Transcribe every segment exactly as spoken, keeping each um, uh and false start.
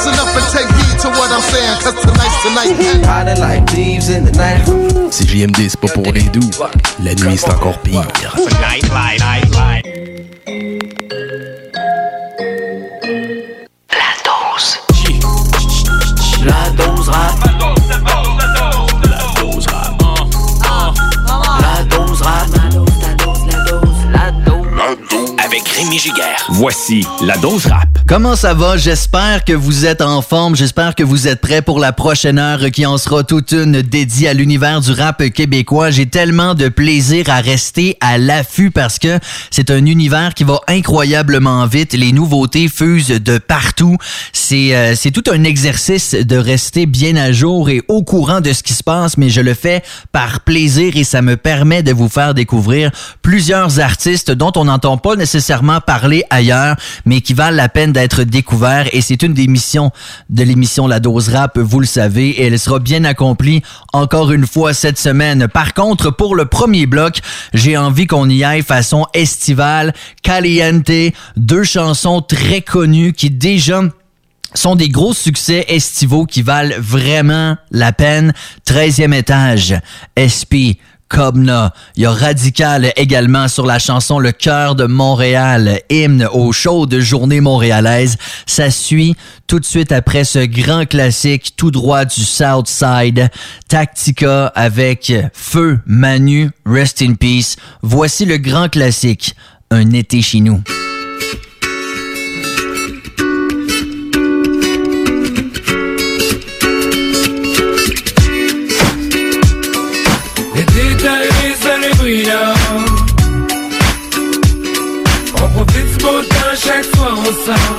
Listen up and take heed to what I'm saying, cause tonight's tonight. Riding like thieves in the night. C J M D, c'est pas pour les doux. La nuit, c'est encore pire. Night, light, night, light. La dose. La dose rap. La dose rap. La dose rap. La dose, la dose, la dose, la dose. Avec Rémi Giguère. Voici la dose rap. Comment ça va? J'espère que vous êtes en forme. J'espère que vous êtes prêts pour la prochaine heure qui en sera toute une dédiée à l'univers du rap québécois. J'ai tellement de plaisir à rester à l'affût parce que c'est un univers qui va incroyablement vite. Les nouveautés fusent de partout. C'est, euh, c'est tout un exercice de rester bien à jour et au courant de ce qui se passe, mais je le fais par plaisir et ça me permet de vous faire découvrir plusieurs artistes dont on n'entend pas nécessairement parler ailleurs, mais qui valent la peine d'être découverts. Et c'est une des missions de l'émission La Dose Rap, vous le savez, et elle sera bien accomplie encore une fois cette semaine. Par contre, pour le premier bloc, j'ai envie qu'on y aille façon estivale, caliente, deux chansons très connues qui déjà sont des gros succès estivaux qui valent vraiment la peine. treizième étage, S P, Cobna. Il y a Radical également sur la chanson Le Cœur de Montréal, hymne au show de journée montréalaise. Ça suit tout de suite après ce grand classique tout droit du Southside, Tactica avec Feu Manu, Rest in Peace. Voici le grand classique, Un été chez nous. On profite du beau temps, chaque soir on sort.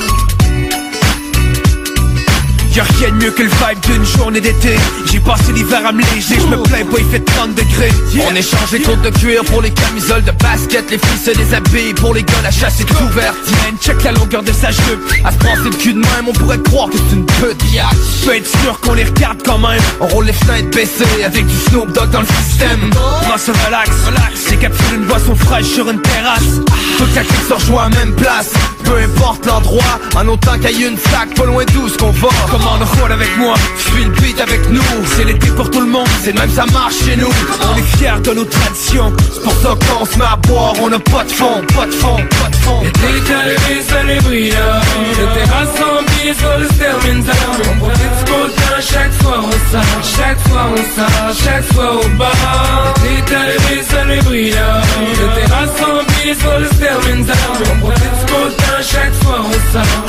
Y'a rien de mieux que le vibe d'une journée d'été. J'ai passé l'hiver à me léger, je me plains pas, il fait trente degrés. Yeah. On échange les côtes de cuir pour les camisoles de basket. Les filles se déshabillent, pour les gars la chasse est ouverte. Man, check la longueur de sa jupe. À se penser le cul de même, on pourrait croire que c'est une pute. Yeah. Peut être sûr qu'on les regarde quand même. On roule les fenêtres baissées avec du Snoop Dogg dans le système. Prends ce relax, relax. J'ai capturé une boisson fraîche sur une terrasse. Toute la clique se rejoint à la même place. Peu importe l'endroit, en autant qu'il y ait une sac pas loin d'où ce qu'on va. On roule avec moi, suis le beat avec nous. C'est l'été pour tout le monde, c'est de même ça marche chez nous. On est fiers de nos traditions, c'est pour ça qu'on se met à boire. On a pas de fond, pas de fond, pas de fond. L'été calé, ça les brille. Les terrasses remplies, ça se termine tard. On profite du beau temps, chaque soir on sort. Chaque soir on sort, chaque soir au bar. L'été calé, ça les brille. Les terrasses remplies, ça se termine tard. On profite du beau temps, chaque soir on sort.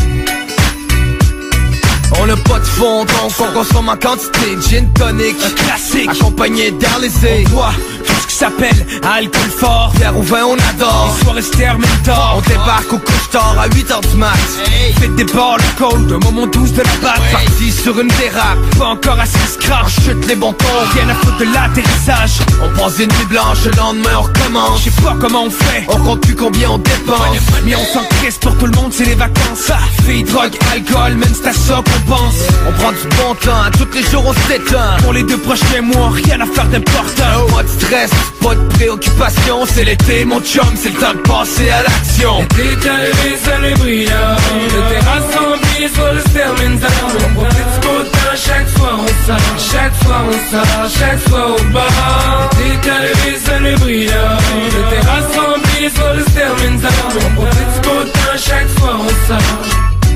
On n'a pas de fond, donc on consomme en quantité. Gin tonic, un classique, accompagné d'Arlésé. On boit tout ce qui s'appelle alcool fort. Bière ou vin, on adore. Les soirées se terminent tard. On débarque au couche-tard à huit heures du mat. Hey. Faites des bords, le code, d'un moment douce de la batte. Hey. Parti sur une dérape, pas encore assez scratch. Chute les bons tons, rien à foutre de l'atterrissage. On passe une nuit blanche, le lendemain on recommence. Je sais pas comment on fait, on compte plus combien on dépense. Mais on s'en crisse pour tout le monde, c'est les vacances. Ça, filles, drogue, alcool, même c'est à ça qu'on pense. On prend du bon temps, à tous les jours on s'éteint. Pour les deux prochains mois, rien à faire d'important. Oh. Pas de stress, pas de préoccupation. C'est l'été mon chum, c'est le temps de passer à l'action. L'été calé, ça les brille. Les terrasses remplies, ça se termine tard. On profite du beau temps, chaque soir on sort. Chaque soir on sort, chaque soir au bar. L'été calé, ça les brille. Les terrasses remplies, ça se termine tard. On profite du beau temps, chaque soir on sort.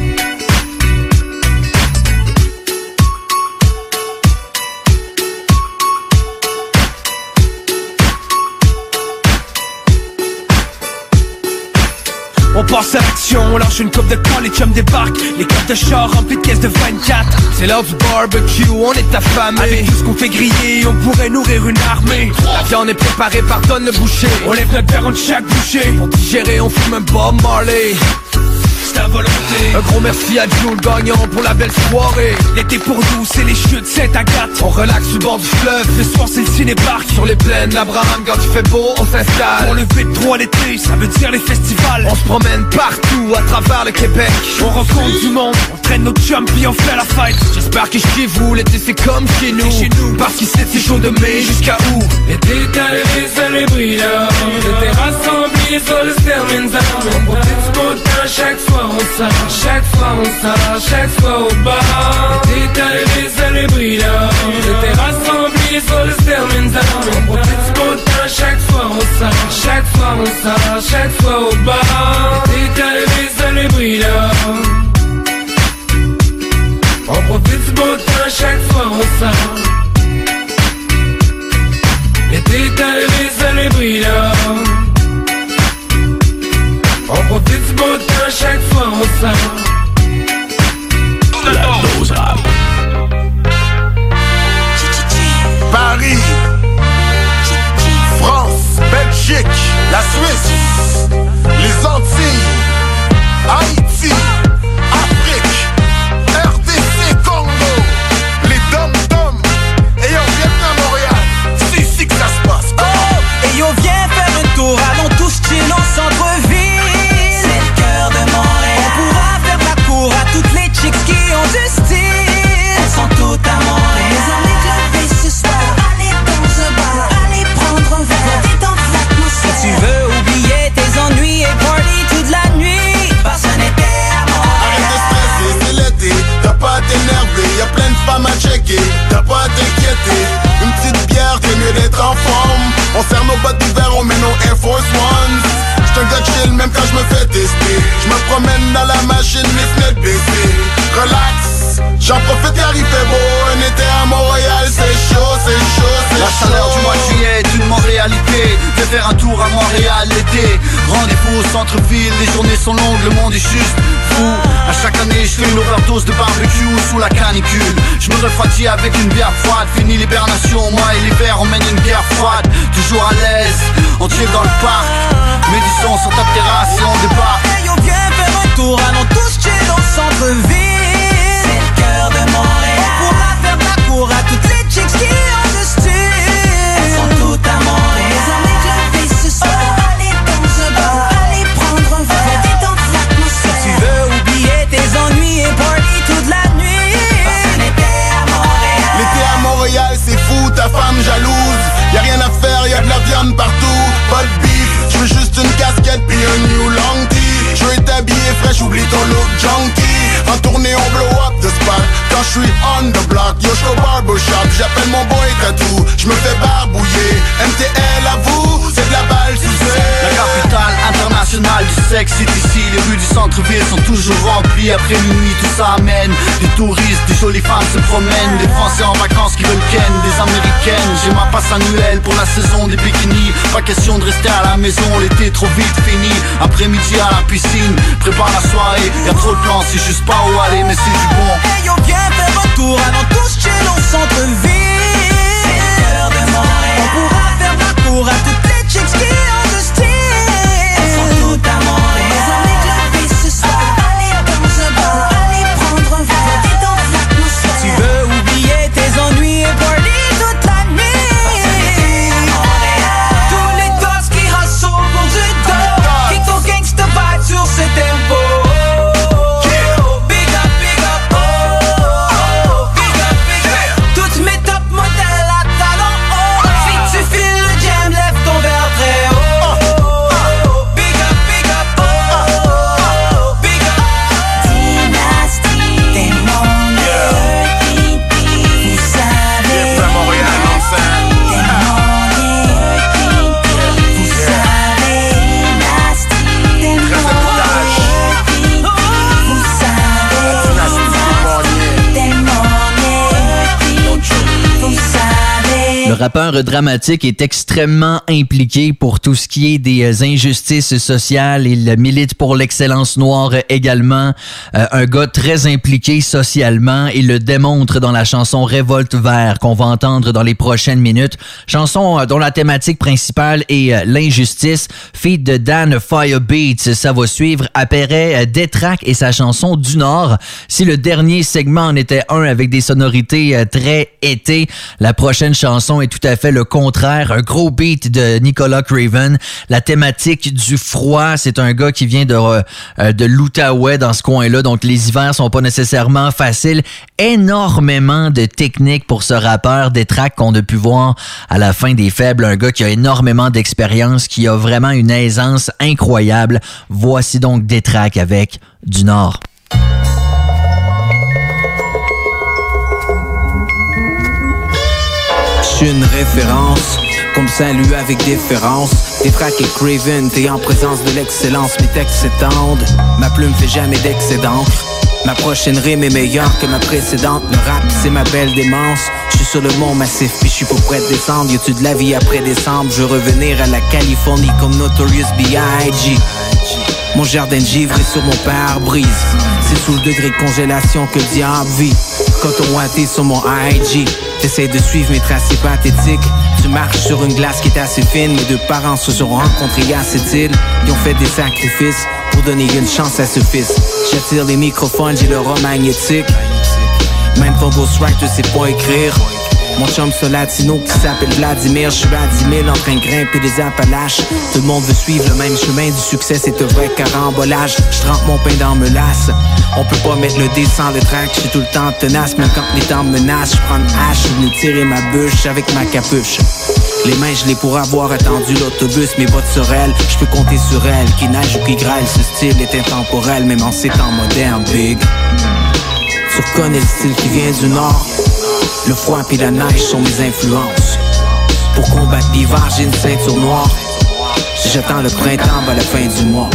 On passe à l'action, on lâche une coupe de camp, les chums débarquent. Les coffres de char remplis de caisses de vingt-quatre. C'est l'heure du barbecue, on est affamé. Avec tout ce qu'on fait griller, on pourrait nourrir une armée. La viande est préparée, pardonne le boucher. On lève notre verre entre chaque bouchée. Pour digérer, on fume un Bob Marley. C'est à volonté. Un gros merci à Joe le gagnant pour la belle soirée. L'été pour nous, c'est les chutes Saint-Agathe. On relaxe sur le bord du fleuve, le soir c'est le ciné-parc. Sur les plaines d'Abraham, quand il fait beau, on s'installe. Pour le V trois l'été, ça veut dire les festivals. On se promène partout à travers le Québec. On rencontre du monde, on traîne nos chums puis on fait la fête. J'espère que chez vous, l'été c'est comme chez nous, chez nous. Parce qu'ici c'est chaud de mai jusqu'à août. L'été calé, ça les brille. Les terrasses remplies, remplis, ça le termine ça. On profite du beau temps, chaque soir on sort, chaque soir on sort, chaque soir au bar. T'es arrivé, ça les brille là. Les terrasses remplies, ça le termine ça. On profite du beau temps, chaque soir on sort, chaque soir on sort, chaque soir au bar. T'es arrivé, ça les brille là. On profite du beau temps, chaque soir on sort. L'été est arrivé, ça les brille là. On profite du beau temps, chaque fois on sort. La dose rap. Paris, France, Belgique, la Suisse, les Antilles, Haïti, Afrique, R D C, Congo, les dom-toms, et on vient à Montréal, c'est ici que ça se passe. Oh, et on vient faire un tour, allons tous chill au centre-ville. C'est le cœur de Montréal. On pourra faire la cour à toutes les chicks qui ont du style. Elles sont toutes à Montréal. Les amis clubés ce soir, allez dans un bar, allez prendre un verre, détendre l'atmosphère. Si tu veux oublier tes ennuis et party toute la nuit, passe un été à Montréal. Arrête de stresser, c'est l'été, t'as pas à t'énerver, y'a plein de femmes à checker, t'as pas à t'inquiéter. Une petite bière, t'es mieux d'être en forme. On serre nos bottes d'hiver, on met nos Air Force Ones. J'suis un gars chill même quand j'me fais tester. J'me promène dans la machine, les fenêtres baissées. Relax, j'en profite car il fait beau. Un été à Montréal, c'est chaud, c'est chaud, c'est chaud. La chaleur du mois de juillet est une Montréalité. Viens faire un tour à Montréal l'été. Rendez-vous au centre-ville, les journées sont longues, le monde est juste fou. À chaque année, je fais une overdose de barbecue sous la canicule. Je me refroidis avec une bière froide. Fini l'hibernation, moi et l'hiver, on mène une guerre froide. Toujours à l'aise, on chill dans le parc. Mes distants sont à terrasse et on débarque. Hey, on vient faire un tour, allons tous chill au centre-ville. C'est le cœur de Montréal. On pourra faire la cour à toutes les chicks qui ont du style. Elles sont toutes à Montréal. Les amis clubés ce soir, allez dans un bar, allez prendre un verre, détendre l'atmosphère. Si tu veux oublier tes ennuis et party toute la nuit, passe un été à Montréal. L'été à Montréal, c'est fou, ta femme jalouse. Y'a rien à faire, y'a de la viande partout. Pas de beef, j'veux juste une casquette puis un new long tee. J'veux être habillé fraîche, oublie ton look junkie. En tournée, on blow up the spot. Quand j'suis on the block, yo j'suis au barbershop. J'appelle mon boy tatou, j'me fais barbouiller. M T L à vous, c'est de la balle sous La capitale internationale du sexe, c'est ici. Les rues du centre-ville sont toujours remplies. Après minuit, tout ça amène des touristes, des jolies femmes se promènent. Des Français en vacances qui veulent ken, des Américaines. J'ai ma passe annuelle pour la saison des bikinis. Pas question de rester à la maison, l'été trop vite fini. Après-midi à la piscine, prépare la soirée. Y'a trop de plans, c'est juste pas où aller, mais c'est du bon. Hey, on vient faire un tour, allons tous chill au centre-ville. C'est le cœur de Montréal. On pourra faire la cour à toutes les chicks qui ont du style. Elles sont toutes à Montréal. Les amis clubés ce soir, allez dans un bar, allez prendre un verre, détendre l'atmosphère. Si tu veux oublier tes ennuis et party toute la nuit, tous les gosses qui hustle pour du dough, kick ton gangsta vibe sur ce tempo. Big up, big up, oh, oh, big up, big up. Toutes mes top modèles à talons hauts. Si tu files le jam, lève ton verre très haut. Big up, big up, oh, oh, big up. Dynasty, t'es mon heure, vous savez. à Montréal, non ça. T'es mon heure, vous savez. Dynasty, t'es mon heure, vous savez. T'es mon heure, vous savez. Le rappeur dramatique est extrêmement impliqué pour tout ce qui est des euh, injustices sociales. Il milite pour l'excellence noire également. Euh, un gars très impliqué socialement. Il le démontre dans la chanson Révolte Vert qu'on va entendre dans les prochaines minutes. Chanson euh, dont la thématique principale est euh, l'injustice. Feat de Dan Firebeats. Ça va suivre après euh, Détraque et sa chanson Du Nord. Si le dernier segment en était un avec des sonorités euh, très été, la prochaine chanson est est tout à fait le contraire. Un gros beat de Nicolas Craven. La thématique du froid, c'est un gars qui vient de, euh, de l'Outaouais dans ce coin-là, donc les hivers sont pas nécessairement faciles. Énormément de techniques pour ce rappeur, des tracks qu'on a pu voir à la fin des Faibles. Un gars qui a énormément d'expérience, qui a vraiment une aisance incroyable. Voici donc des tracks avec Du Nord. Je suis une référence, comme Salut avec déférence. T'es track et Craven, t'es en présence de l'excellence. Mes textes s'étendent, ma plume fait jamais d'excès d'encre. Ma prochaine rime est meilleure que ma précédente. Le rap, c'est ma belle démence. Je suis sur le mont Massif, puis je suis pas prêt de descendre. Y'a-tu de la vie après décembre? Je veux revenir à la Californie comme Notorious B I G. Mon jardin de givre est sur mon pare-brise. C'est sous le degré de congélation que le diable vit. Coton ouaté sur mon I G. T'essayes de suivre mes tracés pathétiques. Tu marches sur une glace qui est assez fine. Mes deux parents se sont rencontrés à cette île. Ils ont fait des sacrifices pour donner une chance à ce fils. J'attire les microphones, j'ai l'aura magnétique. Même ton ghostwriter sait pas écrire. Mon chum c'est latino qui s'appelle Vladimir. Je suis à dix mille en train de grimper des Appalaches. Tout le monde veut suivre le même chemin du succès, c'est un vrai carambolage. Je trempe mon pain dans melasse. On peut pas mettre le dé sans le track. Je suis tout le temps tenace, même quand les temps me menacent. Je prends une hache, je venais tirer ma bûche avec ma capuche. Les mains je l'ai pour avoir attendu l'autobus. Mes bottes sur elle, je peux compter sur elle. Qui nage ou qui grêle, ce style est intemporel. Même en ces temps modernes, big. Tu reconnais le style qui vient du nord. Le froid puis la neige sont mes influences. Pour combattre l'hiver, j'ai une ceinture noire. Si j'attends le printemps, à la fin du mois.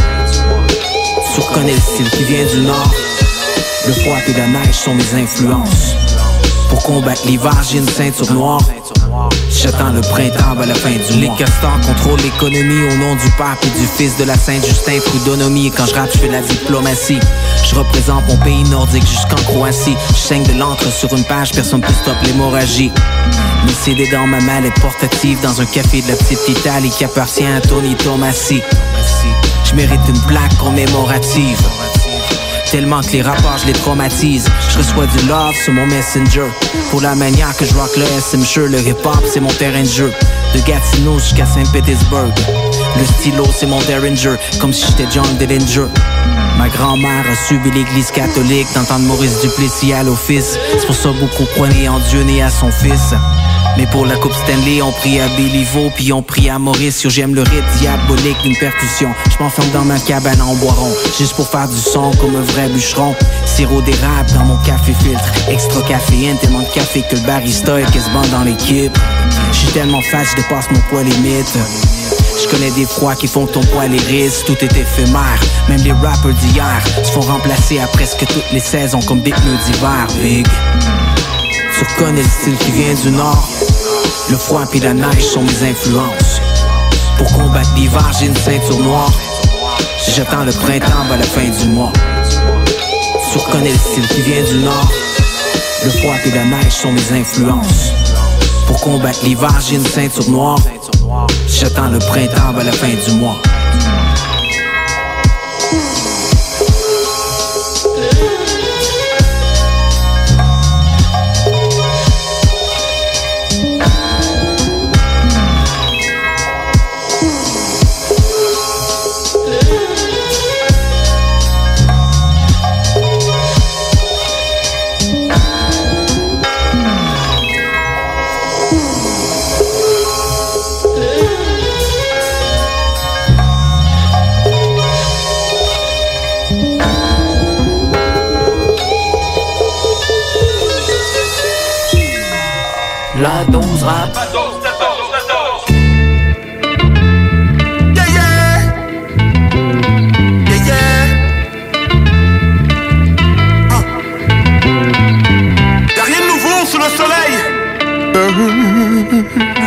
Tu reconnais le style qui vient du nord. Le froid puis la neige sont mes influences. Pour combattre l'hiver, j'ai une ceinture noire. Si j'attends le printemps, à la fin du mois. Les castors contrôlent l'économie au nom du père et du fils de la Saint-Justin Prud'honomie. Et quand je rappe, je fais la diplomatie. Je représente mon pays nordique jusqu'en Croatie. Je saigne de l'encre sur une page, personne peut stopper l'hémorragie. Mes C D dans ma mallette portative, dans un café de la petite Italie qui appartient à Tony Tomassi. Je mérite une plaque commémorative. Tellement que les rapports je les traumatise. Je reçois du love sur mon messenger. Pour la manière que je rock le S M Sure. Le hip-hop c'est mon terrain de jeu. De Gatineau jusqu'à Saint-Pétersbourg. Le stylo c'est mon Derringer. Comme si j'étais John Dillinger. Ma grand-mère a suivi l'église catholique. D'entendre Maurice Duplessis à l'office. C'est pour ça beaucoup croient en Dieu né à son fils. Mais pour la coupe Stanley, on prie à Béliveau, puis on prie à Maurice. Yo, j'aime le rythme diabolique d'une percussion. Je m'enferme dans ma cabane en bois rond, juste pour faire du son comme un vrai bûcheron. Sirop d'érable dans mon café filtre. Extra caféine, tellement de café que le barista est quasiment dans l'équipe. J'suis tellement fat, j'dépasse mon poids limite. Je connais des froids qui font que ton poids hérisse. Tout est éphémère, même les rappers d'hier se font remplacer à presque toutes les saisons comme des pneus d'hiver, big. Tu reconnais le style qui vient du nord. Le froid puis la neige sont mes influences. Pour combattre l'hiver, j'ai une ceinture noire. Si j'attends le printemps, à la fin du mois. Tu reconnais le style qui vient du nord. Le froid puis la neige sont mes influences. Pour combattre l'hiver, j'ai une ceinture noire. Si j'attends le printemps, à la fin du mois. La dose rap. La dose, la dose, la dose. Yeah, yeah. Yeah, yeah. Ah. Y'a rien de nouveau sous le soleil. Burn.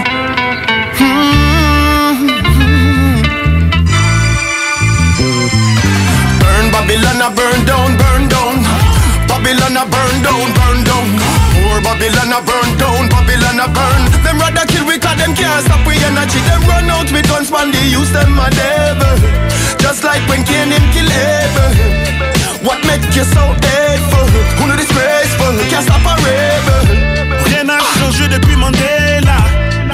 Burn Babylon, I burn down, burn down. Babylon, I burn down, burn down. More Babylon, I burn down, Babylon, I burn. Them rather kill we cause them can't stop we energy. Them run out with guns man, they use them a devil. Just like when Cain him kill Abel. What make you so hateful? Who know disgraceful? Can't stop a rebel. Rien n'a changé depuis Mandela.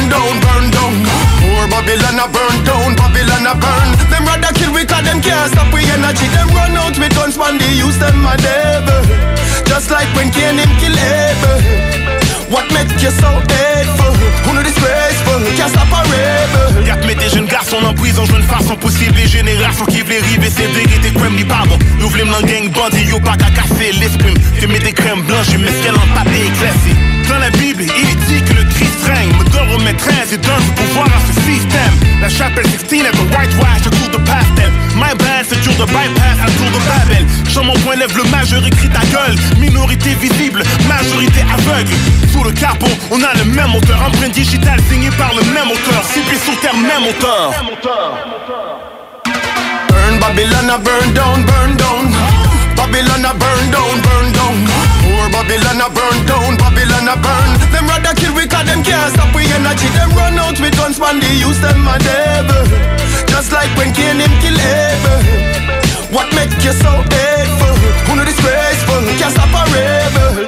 down, burn down. More Babylon a burn down, Babylon a burn. Them rather kill we cause them can't stop we energy. Them run out with guns when they use them a devil. Just like when Cain him kill Abel. What make you so hateful? Who know disgraceful? Can't stop a rebel. Y'a que met des jeunes garçons en prison, je veux une façon possible. Les générations qui veulent river, c'est vérité, crème ni pardon. Nous voulons dans gang bandit, yo pas qu'à casser l'esprit. Tu mets des crèmes blanches, mais ce qu'elle en papier éclairci. Dans la Bible, il est dit que le Christ règne. Me donne remettre treize et donne du pouvoir à ce système. La chapelle sixteen est un whitewash, un tour de pastel. My bad, c'est dur de bypass, un tour de Babel. Sur mon point lève le majeur, écrit ta gueule. Minorité visible, majorité aveugle. Sous le capot, on a le même auteur. Empreinte digitale signée par le même auteur. Six pieds sur terre, même auteur. Burn Babylon a burn down, burn down. Babylon a burn down, burn down. More Babylon a burn down, Babylon a burn. Them rather kill we cause them can't stop we energy. Them run out with guns when they use them a devil. Just like when Cain him kill Abel. What make you so hateful? Who know disgraceful? Can't stop a rebel.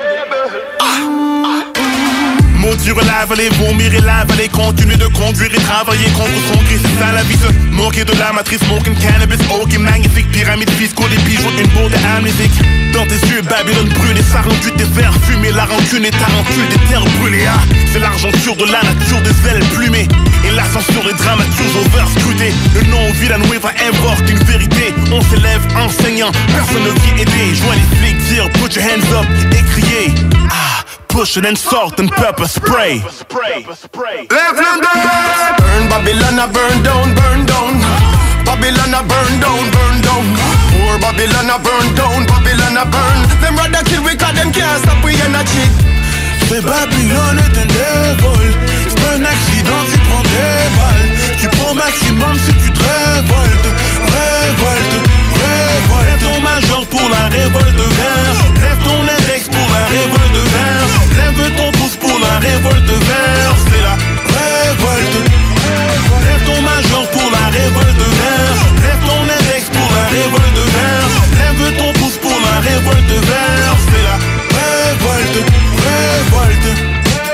Maudire la vallée, vomir et la vallée. Continuer de conduire et travailler contre son gré. C'est ça la vie, se moquer de la matrice. Smoking cannabis, ok, magnifique. Pyramide fiscaux, des bijoux, une bourde amnésique. Dans tes yeux, Babylone brûlée. Ça rendu tes verres fumés. La rancune et tarentule des terres brûlées. Ah, c'est l'argenture de la nature des ailes plumées. Et la censure des dramaturges overscrutés. Le nom au vilain va invoque une vérité. On s'élève enseignant, personne ne vient aider. Joins les flics, dire put your hands up et crier. Ah, push it and salt and pepper spray. Left hand burn Babylon a burn down, burn down. Babylon a burn down, burn down. More Babylon a burn down, Babylon a burn. Them rather kill we cause them can't stop we energy. C'est Babylone est un devil. C'est un accident, tu prends des balles. Tu prends maximum si tu te révoltes. Révolte, révolte. Lève ton majeur pour la révolte verte. Lève ton index pour la révolte verte. Lève ton pouce pour la révolte verte. C'est la révolte. Lève ton majeur pour la révolte verte. Lève ton index pour la révolte verte. Lève ton pouce pour la révolte verte. C'est la révolte. Révolte.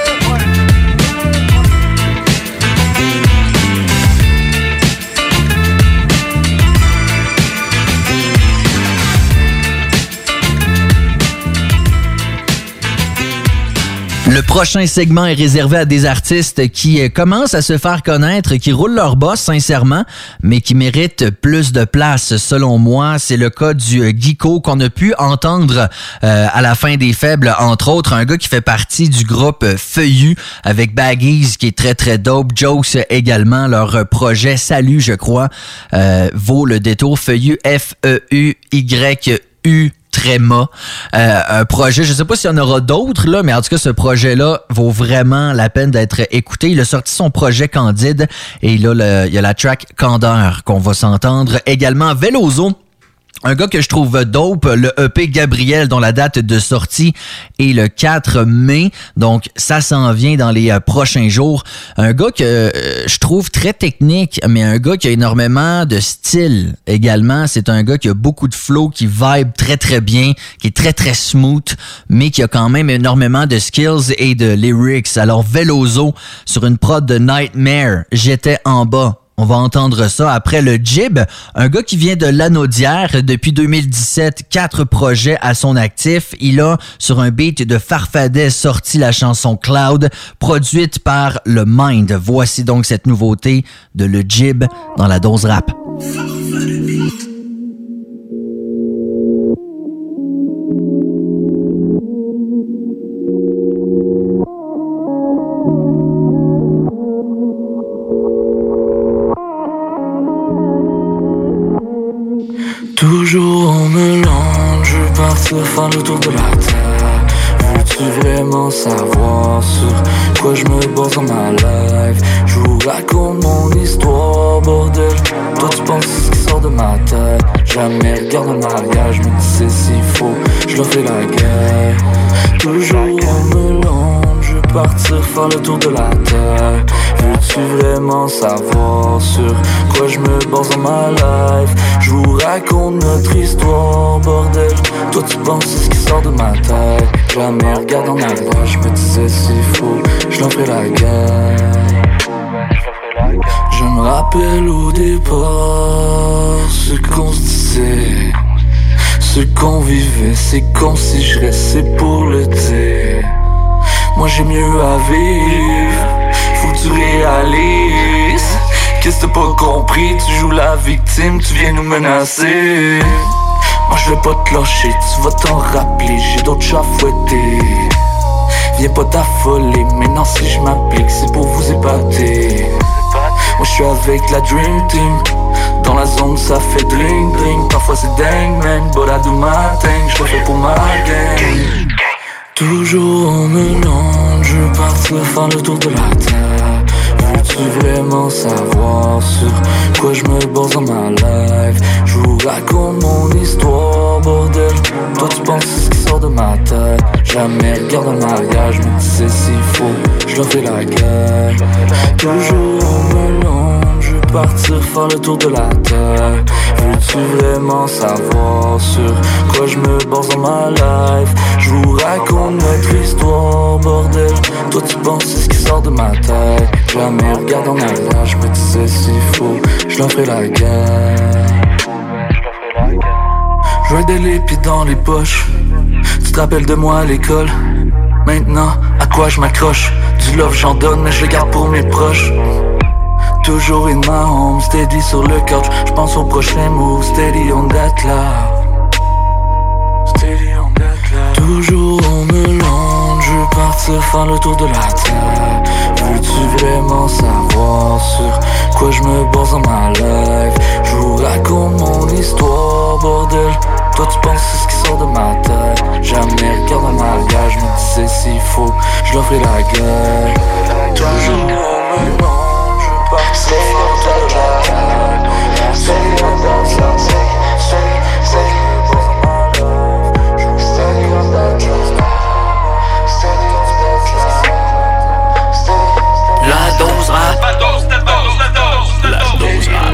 Le prochain segment est réservé à des artistes qui euh, commencent à se faire connaître, qui roulent leur boss sincèrement, mais qui méritent plus de place, selon moi. C'est le cas du euh, Geeko qu'on a pu entendre euh, à la fin des Faibles, entre autres. Un gars qui fait partie du groupe euh, Feuillu avec Baggies, qui est très très dope. Jokes également. Leur euh, projet Salut, je crois, euh, vaut le détour. Feuillu, F E U Y U Tréma. Euh, un projet, je sais pas s'il y en aura d'autres, là, mais en tout cas, ce projet-là vaut vraiment la peine d'être écouté. Il a sorti son projet Candide et là, le, il y a la track Candeur qu'on va s'entendre. Également, Veloso. Un gars que je trouve dope, le E P Gabriel, dont la date de sortie est le quatre mai. Donc, ça s'en vient dans les euh, prochains jours. Un gars que euh, je trouve très technique, mais un gars qui a énormément de style également. C'est un gars qui a beaucoup de flow, qui vibe très, très bien, qui est très, très smooth, mais qui a quand même énormément de skills et de lyrics. Alors, Veloso, sur une prod de Nightmare, J'étais en bas. On va entendre ça. Après le Jib, un gars qui vient de Lanaudière depuis deux mille dix-sept, quatre projets à son actif. Il a, sur un beat de Farfadet, sorti la chanson Cloud, produite par le Mind. Voici donc cette nouveauté de le Jib dans la dose rap. Toujours en mélange, je veux partir faire le tour de la terre. Veux-tu vraiment savoir sur quoi je me base dans ma life? Je vous raconte mon histoire, bordel. Toi tu penses ce qui sort de ma tête. Jamais regarde le mariage, je me disais s'il faut, je leur fais la guerre. Toujours en mélange, je veux partir faire le tour de la terre. Veux-tu vraiment savoir sur quoi je me base dans ma life? Je vous raconte notre histoire, bordel. Toi tu penses ce qui sort de ma tête. Jamais regarde en arrière, je me disais s'il faut, je leur ferai la guerre. me rappelle au départ ce qu'on se disait, ce qu'on vivait, c'est comme si je restais pour l'été. Moi j'ai mieux à vivre, faut que tu réalises. Qu'est-ce que t'as pas compris, tu joues la victime, tu viens nous menacer. Moi je vais pas te lâcher, tu vas t'en rappeler, j'ai d'autres chats à fouetter. Viens pas t'affoler, maintenant si je m'applique, c'est pour vous épater. Moi je suis avec la Dream Team, dans la zone ça fait drink drink. Parfois c'est dingue man, but I do my thing, je le fais pour ma gang. Toujours en mélange, je veux partir faire le tour de la terre. Veux-tu vraiment savoir sur quoi je me base dans ma life? Je vous raconte mon histoire, bordel. Toi tu penses c'est ce qui sort de ma tête. Jamais regarde un mariage, je me disais s'il faut, je leur fais la guerre. Toujours en mélange, je veux partir faire le tour de la terre. Veux-tu vraiment savoir sur quoi je me base dans ma life? Je vous raconte notre histoire, bordel. Toi tu penses c'est ce qui sort de ma tête. Jamais regarde en arrière, je me disais s'il faut, je leur ferai la guerre. Je vais les pieds dans les poches. Tu te rappelles de moi à l'école? Maintenant, à quoi je m'accroche? Du love j'en donne mais je le garde pour mes proches. Toujours in my home, steady sur le couch. J'pense au prochain move, steady on that love. Steady on that love. Toujours en mélange, je veux partir faire le tour de la terre. Veux-tu vraiment savoir sur quoi je me base dans ma life? Je vous raconte mon histoire, bordel. Toi tu penses c'est ce qui sort de ma tête. Jamais regarde un mariage, je me disais s'il faut, je leur ferai la guerre. Toujours en mélange, je veux partir faire le tour de la terre. C'est dans la c'est La dose rap. La dose, la dose, la dose, la dose rap.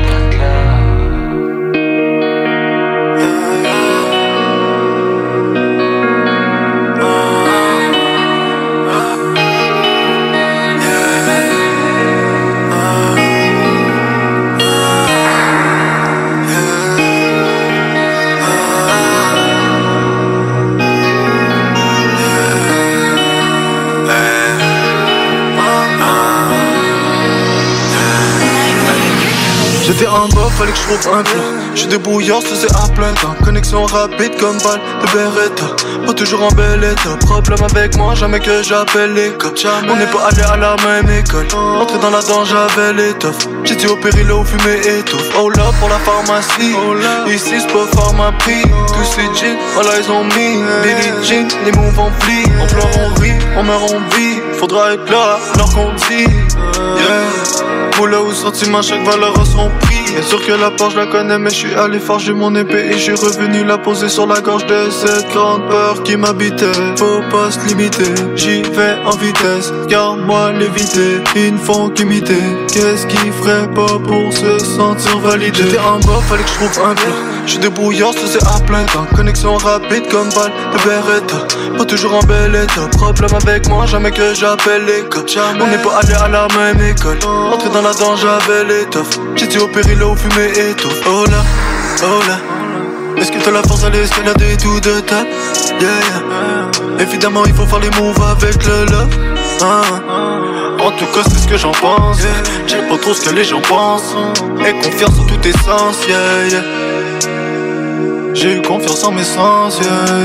J'étais en bas, fallait que je trouve un plan. J'suis débrouillard, c'est à plein temps. Connexion rapide comme balle de Beretta. Pas toujours en bel état. Problème avec moi, jamais que j'appelle les cops. On n'est pas allé à la même école. Entré dans la danse, j'avais l'étoffe. J'ai dit au péril, au fumée étouffe. Oh là pour la pharmacie. Ici c'est pas pharmaprix. Tous ces jeans, voilà ils ont mis. Billy Jean, les moves en pli. On pleure, on rit, on meurt, on vit. Faudra être là alors qu'on dit. Yeah. Moula ou sentiment, chaque valeur a son prix. Bien sûr que la porte je la connais, mais je suis allé forger mon épée et je suis revenu la poser sur la gorge de cette grande peur qui m'habitait. Faut pas se limiter, j'y vais en vitesse, car moi l'éviter, ils ne font qu'imiter. Qu'est-ce qu'ils feraient pas pour se sentir validé? J'étais en bas, fallait que je trouve un plan. J'suis débrouillard, c'est à plein temps. Connexion rapide comme balle de Beretta. Pas toujours en bel état. Problème avec moi, jamais que j'appelle les cops. On n'est pas allé à la même école. Entré dans la danse, j'avais l'étoffe. J'ai dit au péril, au fumée étouffe. Oh là, oh là. Est-ce que t'as la force d'aller escalader tout de table? Yeah, yeah. Évidemment, il faut faire les moves avec le love. Ah. En tout cas, c'est ce que j'en pense. Yeah. J'aime pas trop ce que les gens pensent. Et confiance en tout tes sens, yeah, yeah. J'ai eu confiance en mes sens, yeah,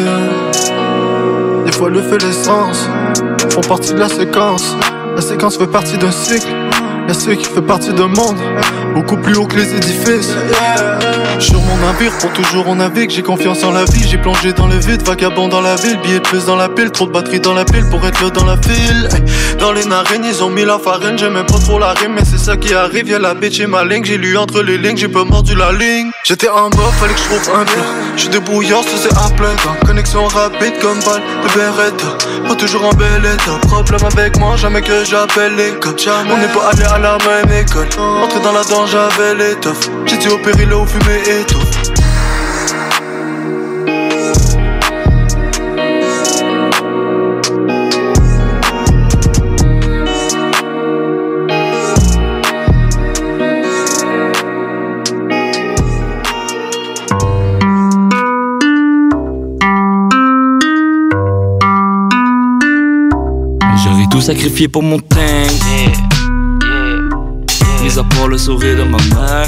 yeah. Des fois le fait l'essence font partie de la séquence. La séquence fait partie d'un cycle. La cycle fait partie d'un monde beaucoup plus haut que les édifices. Sur mon navire, pour toujours on navigue. J'ai confiance en la vie, j'ai plongé dans le vide. Vagabond dans la ville, billet de plus dans la pile. Trop de batterie dans la pile pour être là dans la file. Dans les narines, ils ont mis la farine. J'aimais pas trop la rime, mais c'est ça qui arrive. Y'a la bitch et ma ligne, j'ai lu entre les lignes. J'ai pas mordu la ligne. J'étais en bas, fallait que je trouve un plan. J'suis débrouillard, c'est à plein temps. Connexion rapide comme balle de Beretta. Pas toujours en bel état. Problème avec moi, jamais que j'appelle les cops. On n'est pas allé à la même école. Entré dans la danse, j'avais l'étoffe. J'ai dit au péril, au fumée étouffe. tout sacrifié pour mon teint. Mis à part le sourire de ma mère,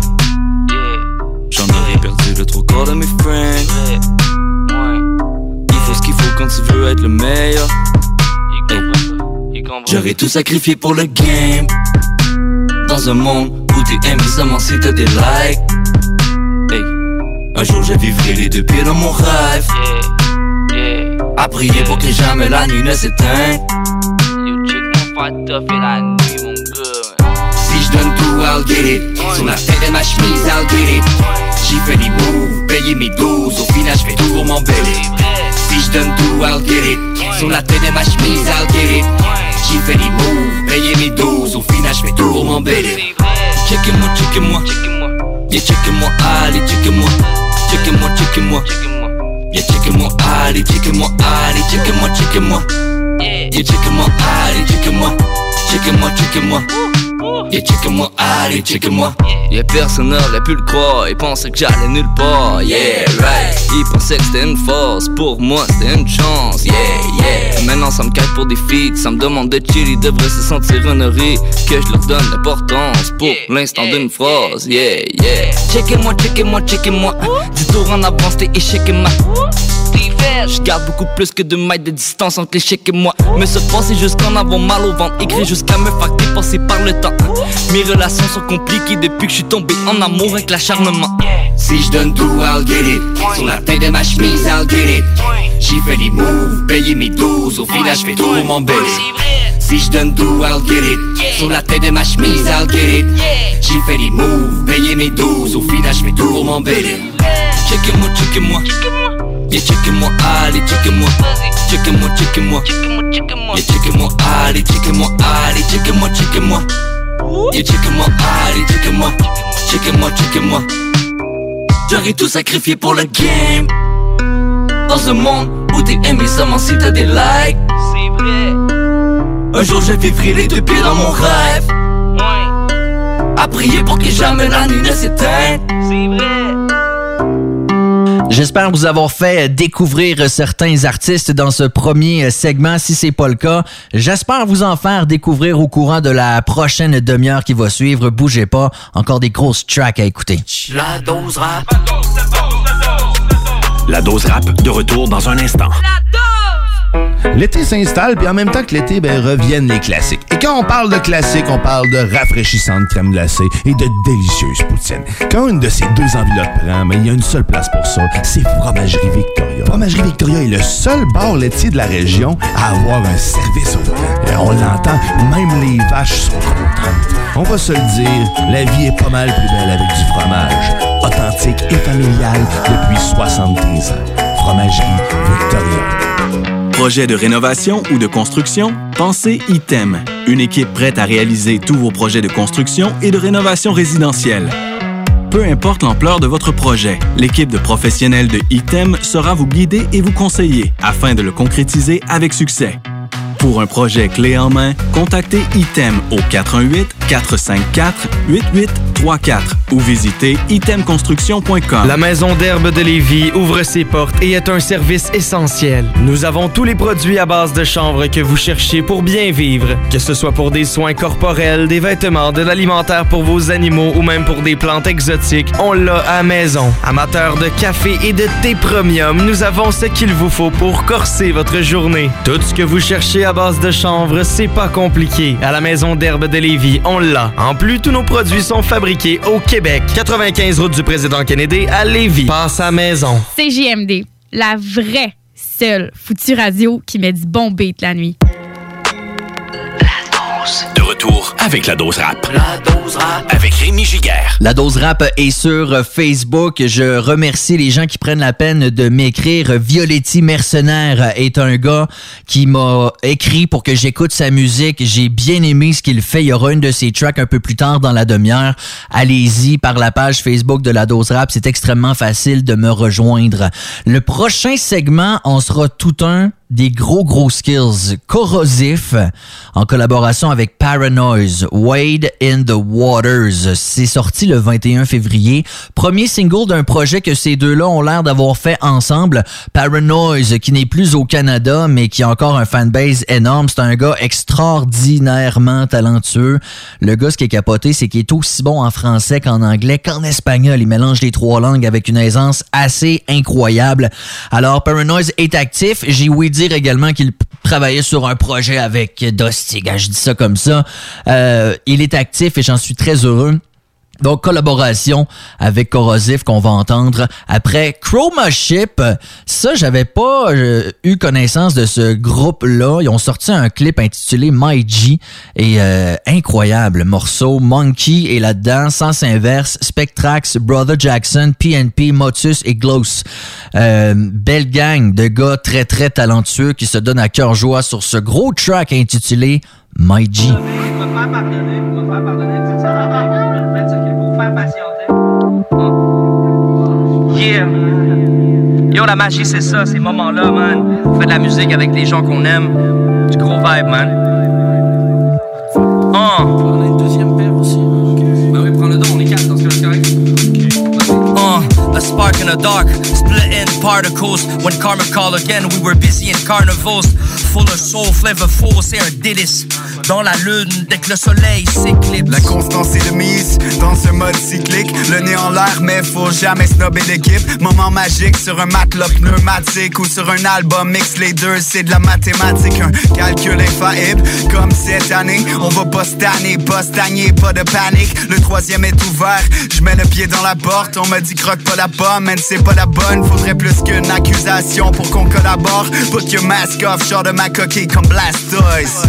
j'en aurais perdu le trois quarts de mes friends. Il faut ce qu'il faut quand tu veux être le meilleur. J'aurais tout sacrifié pour le game. Dans un monde où t'es aimé seulement si t'as des likes. Hey. Un jour je vivrai les deux pieds dans mon rêve. À prier pour que jamais la nuit ne s'éteigne. Si je donne tout, I'll get it. Sur la tête de ma chemise, I'll get it. J'y fais des moves, payer mes doses. Au final, j'fais tout pour m'embellir. Si je donne tout, I'll get it. Sur la tête de ma chemise, I'll get it. J'y fais des moves, payer mes doses. Au final, j'fais tout pour m'embellir. Checkez-moi, checkez-moi. Yeah, checkez-moi, allez, checkez-moi. Checkez-moi, checkez-moi. Yeah, checkez-moi, allez, checkez-moi, allez, checkez-moi, checkez-moi. Yeah, checkez-moi, allez, checkez-moi. Checkez-moi, checkez-moi. Yeah, checkez-moi, allez, checkez-moi. Yeah, personne n'aurait pu le croire. Ils pensaient que j'allais nulle part. Yeah, right. Ils pensaient que c'était une force. Pour moi, c'était une chance. Yeah, yeah. Maintenant, ça me cache pour des feats. Ça me demande de chill. Ils devraient se sentir honorés que je leur donne l'importance pour l'instant d'une phrase. Yeah, yeah. Checkez-moi, checkez-moi, checkez-moi. dix tours en avance, t'es échec et ma. Je garde beaucoup plus que deux mètres de distance entre l'échec et moi. Me se passer jusqu'en avoir mal au ventre. Écrire jusqu'à me faire dépasser par le temps. Mes relations sont compliquées depuis que je suis tombé en amour avec l'acharnement. Si je donne tout, I'll get it. Sur la tête de ma chemise, I'll get it. J'y fais des moves, payer mes doses. Au final, j'fais tout pour m'embellir. Si je donne tout, I'll get it. Sur la tête de ma chemise, I'll get it. J'y fais des moves, payer mes doses. Au final, j'fais tout pour m'embellir. Checkez-moi, checkez-moi. Yeah, checkez-moi, allez, checkez-moi. Checkez-moi, checkez-moi. Yeah, checkez-moi, allez, checkez-moi, allez, checkez-moi, checkez-moi. Yeah, checkez-moi, allez, checkez-moi. Checkez-moi, checkez-moi. J'aurais tout sacrifié pour le game. Dans un monde où t'es aimé seulement si t'as des likes. C'est vrai. Un jour je vivrai les deux pieds dans mon rêve. À prier pour que jamais la nuit ne s'éteigne. C'est vrai. J'espère vous avoir fait découvrir certains artistes dans ce premier segment. Si c'est pas le cas, j'espère vous en faire découvrir au courant de la prochaine demi-heure qui va suivre. Bougez pas, encore des grosses tracks à écouter. La dose rap. La dose rap, de retour dans un instant. L'été s'installe, puis en même temps que l'été, ben, reviennent les classiques. Et quand on parle de classiques, on parle de rafraîchissante crème glacée et de délicieuses poutines. Quand une de ces deux enveloppes prend, mais il y a une seule place pour ça, c'est Fromagerie Victoria. Fromagerie Victoria est le seul bar laitier de la région à avoir un service au volant. Et on l'entend, même les vaches sont contentes. On va se le dire, la vie est pas mal plus belle avec du fromage. Authentique et familial depuis soixante-quinze ans. Fromagerie Victoria. Projet de rénovation ou de construction? Pensez Item. Une équipe prête à réaliser tous vos projets de construction et de rénovation résidentielle. Peu importe l'ampleur de votre projet, l'équipe de professionnels de Item saura vous guider et vous conseiller afin de le concrétiser avec succès. Pour un projet clé en main, contactez Item au quatre un huit, quatre cinq quatre, huit huit trois quatre ou visitez item construction point com. La Maison d'herbe de Lévis ouvre ses portes et est un service essentiel. Nous avons tous les produits à base de chanvre que vous cherchez pour bien vivre. Que ce soit pour des soins corporels, des vêtements, de l'alimentaire pour vos animaux ou même pour des plantes exotiques, on l'a à maison. Amateurs de café et de thé premium, nous avons ce qu'il vous faut pour corser votre journée. Tout ce que vous cherchez à base de chanvre, c'est pas compliqué. À la Maison d'herbe de Lévis, on l'a. En plus, tous nos produits sont fabriqués au Québec. quatre-vingt-quinze route du Président Kennedy à Lévis. Passe à maison. C J M D, la vraie seule foutue radio qui met du bon beat la nuit. De retour avec la dose rap. La dose rap. Avec Rémi Giguère. La dose rap est sur Facebook. Je remercie les gens qui prennent la peine de m'écrire. Violetti Mercenaire est un gars qui m'a écrit pour que j'écoute sa musique. J'ai bien aimé ce qu'il fait. Il y aura une de ses tracks un peu plus tard dans la demi-heure. Allez-y par la page Facebook de la dose rap. C'est extrêmement facile de me rejoindre. Le prochain segment, on sera tout un des gros, gros skills. Corrosif, en collaboration avec Paranoise, Wade in the Waters. C'est sorti le vingt et un février. Premier single d'un projet que ces deux-là ont l'air d'avoir fait ensemble. Paranoise, qui n'est plus au Canada, mais qui a encore un fanbase énorme. C'est un gars extraordinairement talentueux. Le gars, ce qui est capoté, c'est qu'il est aussi bon en français qu'en anglais qu'en espagnol. Il mélange les trois langues avec une aisance assez incroyable. Alors, Paranoise est actif. J'ai ouï dire également qu'il travaillait sur un projet avec Dostig. Je dis ça comme ça. Euh, il est actif et j'en suis très heureux. Donc, collaboration avec Corrosif qu'on va entendre après Chroma Ship. Ça, j'avais pas euh, eu connaissance de ce groupe-là. Ils ont sorti un clip intitulé My G et euh, incroyable morceau. Monkey est là-dedans, Sens Inverse, Spectrax, Brother Jackson, P N P, Motus et Gloss. Euh, belle gang de gars très très talentueux qui se donnent à cœur joie sur ce gros track intitulé My G. Yeah. Yo, la magie, c'est ça, ces moments-là, man. On fait de la musique avec les gens qu'on aime. Du gros vibe, man. Oh. On a une deuxième paire aussi. Okay. Ben oui, prends le don, on est quatre dans ce cas-là, correct? Uh, a spark in the dark, split in particles. When karma called again, we were busy in carnivals. Full of soul, flavorful, c'est un délice. Dans la lune, dès que le soleil s'éclipse. La constance est de mise dans un mode cyclique. Le nez en l'air, mais faut jamais snobber l'équipe. Moment magique sur un matelas pneumatique ou sur un album mix. Les deux, c'est de la mathématique. Un calcul infaillible, comme cette année. On va pas stanner, pas stagner, pas de panique. Le troisième est ouvert, je mets le pied dans la porte. On me dit croque pas la pomme, mais c'est pas la bonne. Faudrait plus qu'une accusation pour qu'on collabore. Put your mask off, genre de ma coquille comme Blastoise.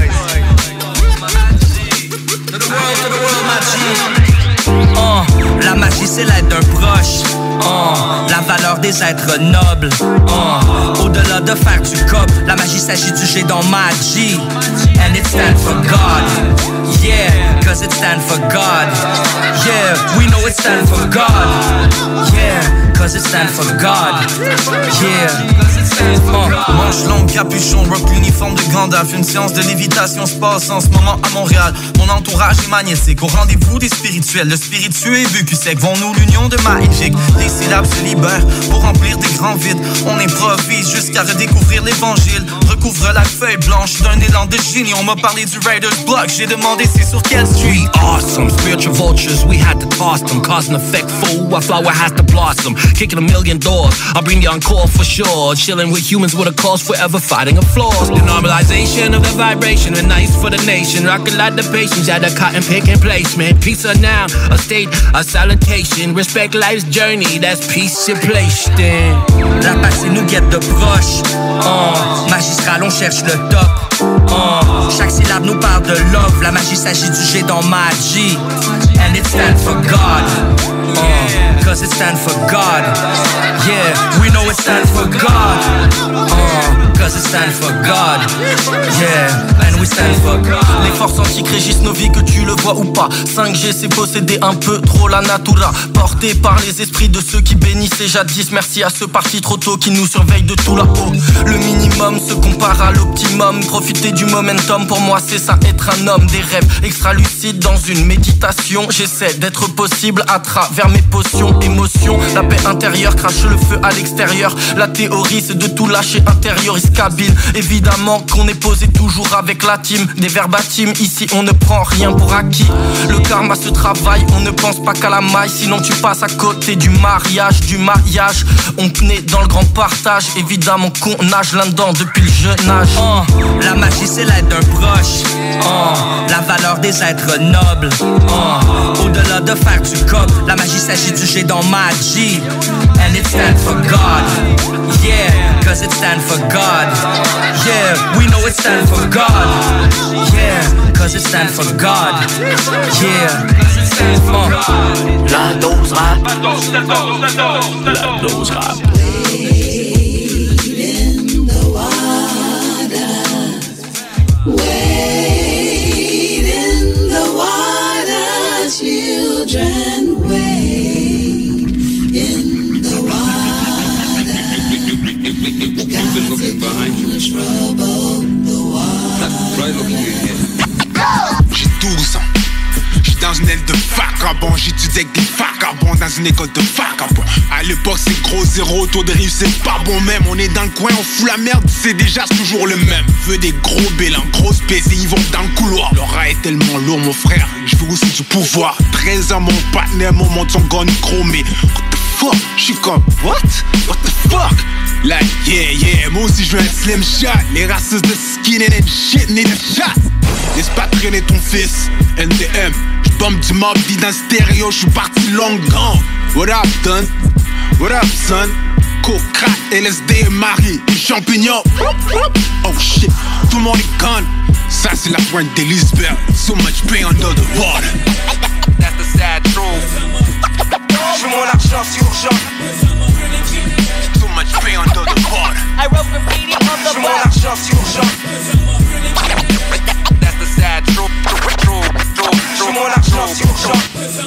Oh, la magie c'est l'aide d'un proche. Oh, la valeur des êtres nobles. Oh, au-delà de faire du cop, la magie s'agit du jet dans magie. And it stands for God. Yeah, cause it stands for God. Yeah, we know it stands for God. Yeah, cause it stands for God. Yeah. Oh, manche longue, capuchon, rock l'uniforme de Gandalf. Une séance de lévitation se passe en ce moment à Montréal. Mon entourage est magnétique, au rendez-vous des spirituels. Le spiritueux et bucu sec vont nous l'union de magique. Les syllabes se libèrent pour remplir des grands vides. On improvise jusqu'à redécouvrir l'évangile. Recouvre la feuille blanche d'un élan de génie. On m'a parlé du Raiders Block, j'ai demandé c'est sur quelle street. We awesome, spiritual vultures, we had to toss them. Cause and effect fool, a flower has to blossom. Kicking a million doors, I'll bring you on call for sure. Chilling with humans with a cause, forever fighting a flaws. The normalization of the vibration, and nice for the nation. Rockin' like the patience at the cotton picking placement. Pizza now, a state, a salutation. Respect life's journey, that's peace inflation. La passé nous guette de proche. Oh, magistral, on cherche le top. Oh, chaque syllabe nous parle de love. La magie s'agit du jet dans magie. And it stands for God. Oh, cause it stands for God. Yeah, we know it stands for God. Oh, cause it stands for God. Yeah, and we stand for God. Les forces antiques régissent nos vies, que tu le vois ou pas. cinq G c'est posséder un peu trop la natura. Porté par les esprits de ceux qui bénissaient jadis. Merci à ceux partis trop tôt qui nous surveillent de tout là-haut. Le minimum se compare à l'optimum. Profiter du momentum, pour moi c'est ça être un homme. Des rêves extra-lucides dans une méditation. J'essaie d'être possible à travers mes potions. Émotions, la paix intérieure crache le feu à l'extérieur. La théorie c'est de tout lâcher, intériorise cabine. Évidemment qu'on est posé toujours avec la team. Des verbatims, ici on ne prend rien pour acquis. Le karma se travaille, on ne pense pas qu'à la maille. Sinon tu passes à côté du mariage, du maillage. On est dans le grand partage, évidemment qu'on nage là-dedans depuis le jeune âge. Oh, la magie c'est l'aide d'un proche. Oh, la valeur des êtres nobles. Oh, au-delà de faire du cop, la magie s'agit du jet dans magie. And it stands for God. Yeah, cause it stands for God. Yeah, we know it stands for God. Yeah, cause it stands for God. Yeah, oh. La dose rap. La dose rap. Children wade in the water. You've been looking behind you. Try looking ahead. J'ai douze ans. J'suis dans une aile de vagabond. J'étudie avec des vagabonds dans une école de vagabond. À l'époque c'est gros zéro, taux de rive c'est pas bon même. On est dans le coin, on fout la merde, c'est déjà toujours le même. Veux des gros bélans, grosses baisers, ils vont dans le couloir. L'aura est tellement lourd mon frère, j'veux aussi du pouvoir. treize ans mon partenaire me montre son gun chromé. What the fuck? J'suis comme what? What the fuck? Like yeah yeah, moi aussi j'veux un slim shot. Les racistes de skin and shit need a shot. Laisse pas traîner ton fils, N D M. J'bombe du mob, dit dans stéréo, j'suis parti long gang. What up, done? What up, son? Coke, crack, L S D, Marie, champignons. Oh shit, tout le monde est gone. Ça c'est la pointe d'Elizabeth. So much pain under the water. That's the sad truth. J'veux mon argent, c'est urgent. So much pain under the water. I wrote graffiti on the J'veux mon argent, c'est urgent. That's the sad truth. J'veux mon argent, c'est urgent.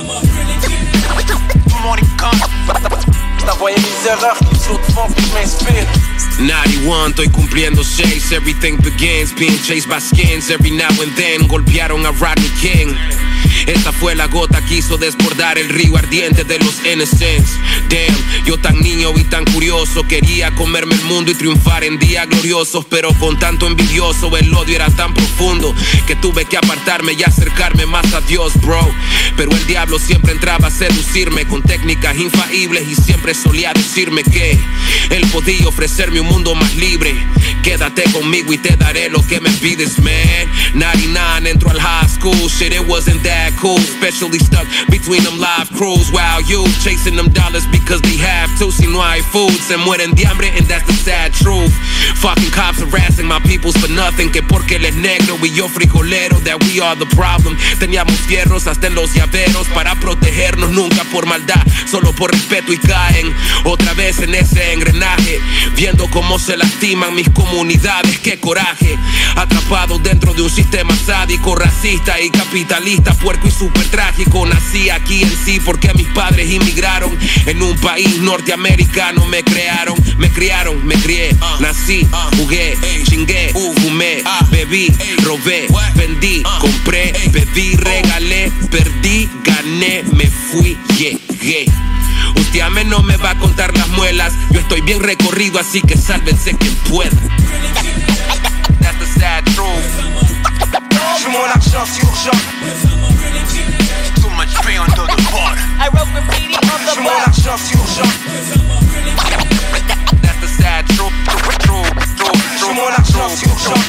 Tout le monde est gone. J't'envoyais mes erreurs, les autres font puis j'm'inspire. ninety-one, estoy cumpliendo seis. Everything begins, being chased by skins. Every now and then, golpearon a Rodney King. Esta fue la gota que hizo desbordar el río ardiente de los innocents. Damn, yo tan niño y tan curioso, quería comerme el mundo y triunfar en días gloriosos, pero con tanto envidioso el odio era tan profundo que tuve que apartarme y acercarme más a Dios, bro. Pero el diablo siempre entraba a seducirme con técnicas infalibles y siempre solía decirme que él podía ofrecerme un mundo más libre. Quédate conmigo y te daré lo que me pides, man. ninety-nine entro al high school, shit, it wasn't that cool. Especially stuck between them live crews. Wow, you chasing them dollars because they have to. Si no hay food, se mueren de hambre, and that's the sad truth. Fucking cops harassing my peoples for nothing. Que porque él es negro y yo frijolero, that we are the problem. Teníamos fierros hasta en los llaveros para protegernos, nunca por maldad, solo por respeto, y caen otra vez en ese engranaje, viendo cómo se lastiman mis comunidades. Qué coraje, atrapado dentro de un sistema sádico, racista y capitalista, puerco y súper trágico. Nací aquí en sí porque mis padres inmigraron en un país norteamericano. Me crearon, me criaron, me crié, nací, jugué, chingué, fumé, bebí, robé, vendí, compré, pedí, regalé, perdí, gané, me fui, llegué. Usted a mí no me va a contar las muelas. Yo estoy bien recorrido, así que sálvense quien pueda. That's the sad truth. J'veux mon argent, c'est urgent. So much pain under the water. I wrote graffiti on the J'veux mon argent, c'est urgent. That's the sad truth. J'veux mon argent, c'est urgent.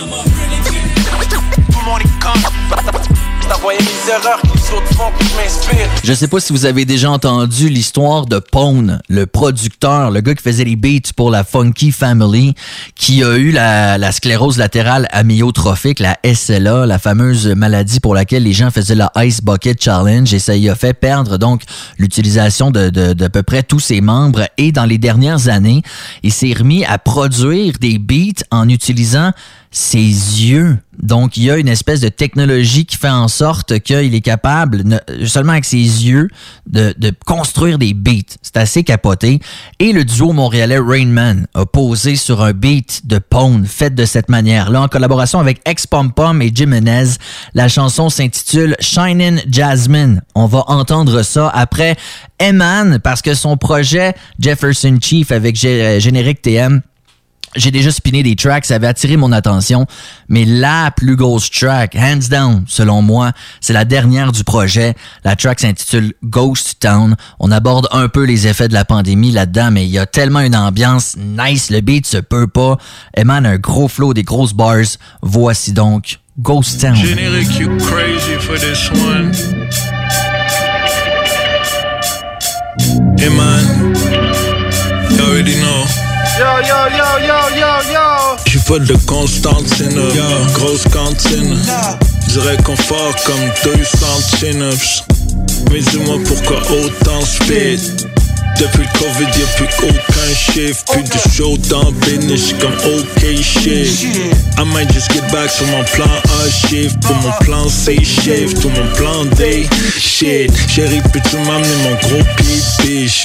Tout le monde est gone. J't'envoyais mes erreurs, les autres font puis j'm'inspire. Je sais pas si vous avez déjà entendu l'histoire de Pone, le producteur, le gars qui faisait les beats pour la Funky Family, qui a eu la, la sclérose latérale amyotrophique, la S L A, la fameuse maladie pour laquelle les gens faisaient la Ice Bucket Challenge, et ça y a fait perdre donc l'utilisation de, de, de peu près tous ses membres. Et dans les dernières années, il s'est remis à produire des beats en utilisant ses yeux. Donc, il y a une espèce de technologie qui fait en sorte qu'il est capable, ne, seulement avec ses yeux, de, de construire des beats. C'est assez capoté. Et le duo montréalais Rain Man a posé sur un beat de Pone fait de cette manière-là, en collaboration avec Ex-Pom Pom et Jimenez. La chanson s'intitule Shinin' Jasmine. On va entendre ça après Eman, parce que son projet Jefferson Chief avec G- Générique T M, j'ai déjà spiné des tracks, ça avait attiré mon attention, mais la plus grosse track, hands down, selon moi, c'est la dernière du projet. La track s'intitule Ghost Town. On aborde un peu les effets de la pandémie là-dedans, mais il y a tellement une ambiance nice, le beat se peut pas, émane un gros flow, des grosses bars. Voici donc Ghost Town. Générique, you crazy for this one. Hey man, you already know. Yo, yo, yo, yo, yo, yo. J'suis pas de Constantine, yo. Grosse cantine. Dirais confort comme deux centimes. Mais dis-moi pourquoi autant speed. Depuis le Covid y'a plus qu'aucun chiffre. Plus de show dans business, j'suis comme ok shit. I might just get back sur mon plan A shift. Pour mon plan C shift. Ou mon plan D shit. Chérie, peux-tu m'amener mon gros pied bitch?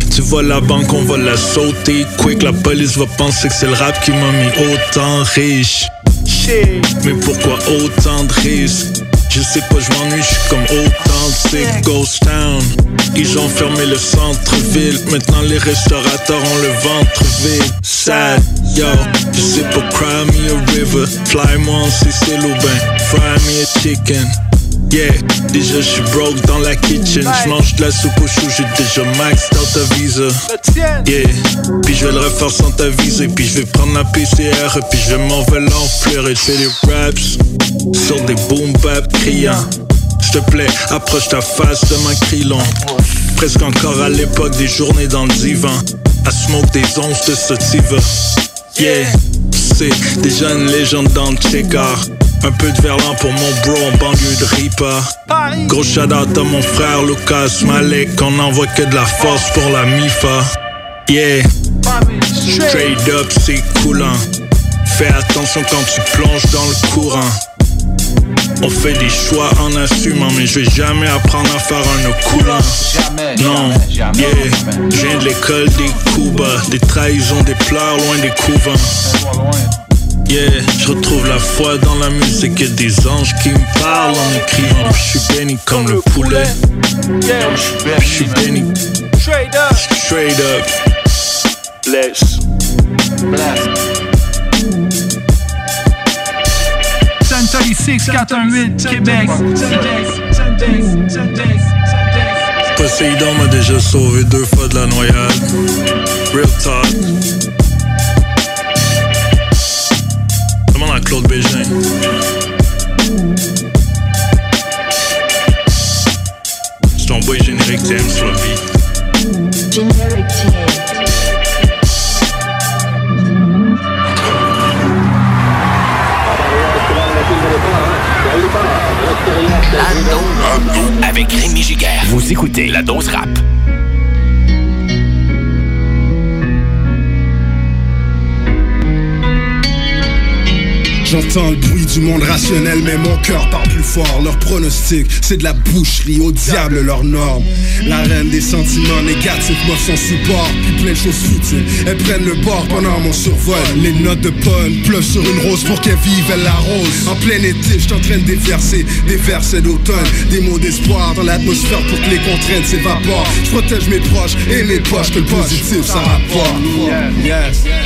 Tu vois la banque, on va la sauter. Quick, la police va penser que c'est le rap qui m'a mis autant riche. Mais pourquoi autant de risques? Je sais pas, je m'ennuie, je suis comme authentique. Ghost Town, ils ont fermé le centre-ville. Maintenant les restaurateurs ont le ventre vide. Sad, yo, je sais pas, cry me a river. Fly moi en Sicile ou ben, fry me a chicken. Yeah, déjà je suis broke dans la kitchen. J'mange de la soupe aux choux, j'ai déjà maxed out ta visa. Yeah, puis je vais le refaire sans ta visa. Puis je vais prendre la P C R et puis je vais m'envoler en fleurs. Et je fais des raps sur des boom bap criants. S'il te plaît, approche ta face de ma crilon. Presque encore à l'époque des journées dans le divan. À smoke des onces de sativa. Yeah, c'est déjà une légende dans le check-out. Un peu de verlan pour mon bro en banlieue de Ripa. Gros shout-out à mon frère Lucas Malek. On envoie que de la force pour la M I F A. Yeah, straight up c'est coulant. Fais attention quand tu plonges dans le courant. On fait des choix en assumant, mais je vais jamais apprendre à faire un nœud coulant. Non, yeah, je viens de l'école des Cuba. Des trahisons, des pleurs loin des couvents. Yeah, je retrouve la foi dans la musique et des anges qui me parlent en écrivant. Je suis béni comme le poulet. Je suis béni. Straight up. Straight up. Bless. Bless. sept trente-six quatre un huit Québec. Poséidon m'a déjà sauvé deux fois de la noyade. Real talk. Demande à Claude Bégin. C'est ton boy générique T M sur le beat. Générique T M. La dose avec Rémi Giguère. Vous écoutez La Dose Rap. J'entends le bruit du monde rationnel, mais mon cœur parle plus fort. Leur pronostic, c'est de la boucherie, au diable leurs normes. La reine des sentiments négatifs m'offre son support, puis plein de choses futiles. Elles prennent le bord pendant mon survol. Les notes de pollen pleuvent sur une rose pour qu'elle vive, elle l'arrose. En plein été, j'suis en train de déverser des versets d'automne, des mots d'espoir dans l'atmosphère pour que les contraintes s'évaporent. Je protège mes proches et mes poches, que le positif ça rapporte. Yes, yes.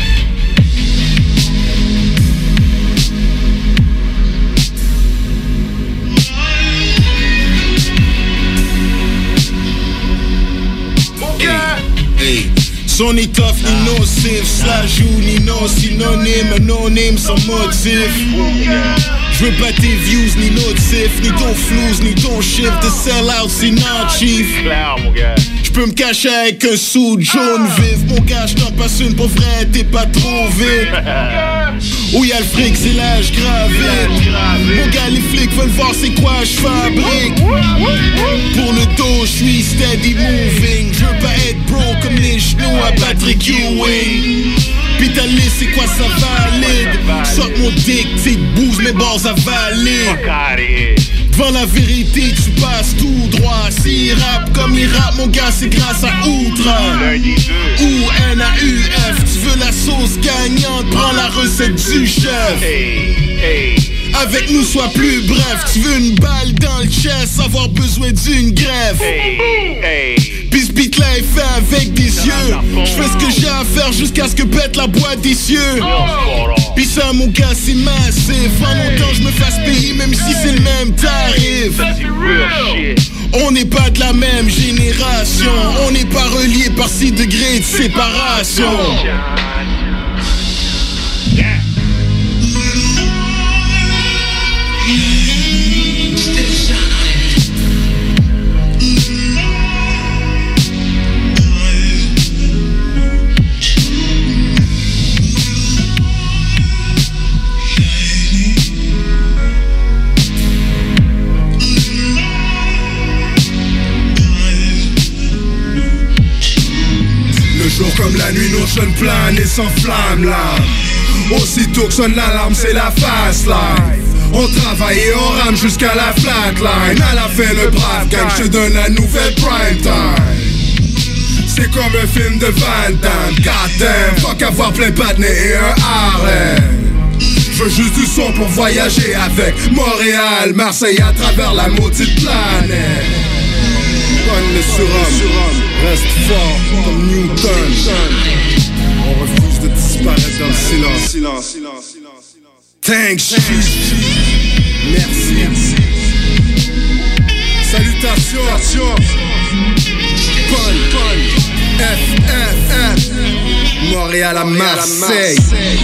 Hey. Son étoffe ni nocif, ça joue ni non synonyme, anonyme sans motif. Je veux pas tes views ni notifs, ni ton flouze, ni ton chiffre de sell-out, c'est non chief. J'peux me cacher avec un sou jaune vif. Mon gars, j't'en passe une pour vrai, t'es pas trop vite. Où y'a le fric, c'est l'âge gravite. Mon gars, les flics veulent voir c'est quoi j'fabrique. Pour le dos, j'suis steady moving. J'veux pas être bro comme les genoux à Patrick Ewing. Pis ta liste, c'est quoi ça valide? Sors mon dick, t'es bouse mes bords à valider. Devant la vérité, tu passes tout droit. S'ils rap comme ils rap, mon gars, c'est grâce à Outra. Ou N A U F, tu veux la sauce gagnante, prends la recette du chef. Avec nous, sois plus bref. Tu veux une balle dans le chest, avoir besoin d'une greffe. Pis ce beat là est fait avec des yeux. J'fais ce que j'ai à faire jusqu'à ce que pète la boîte des cieux. Pis ça mon gars c'est massif. En longtemps je me fasse payer même si c'est le même tarif. On n'est pas de la même génération. On n'est pas reliés par six degrés de séparation. Comme la nuit, nos jeunes planent et s'enflamment là. Aussitôt que sonne l'alarme, c'est la fast life. On travaille et on rame jusqu'à la flatline. À la fin, le brave gang, je te donne la nouvelle prime time. C'est comme un film de Van Damme. Goddamn, fuck avoir plein de patnais et un Harlem. Je veux juste du son pour voyager avec Montréal, Marseille à travers la maudite planète. Donne le surhomme, reste fort comme Newton. On refuse de disparaître dans le silence. Thanks, merci. Salutations. Paul, F F F, Montréal à Marseille.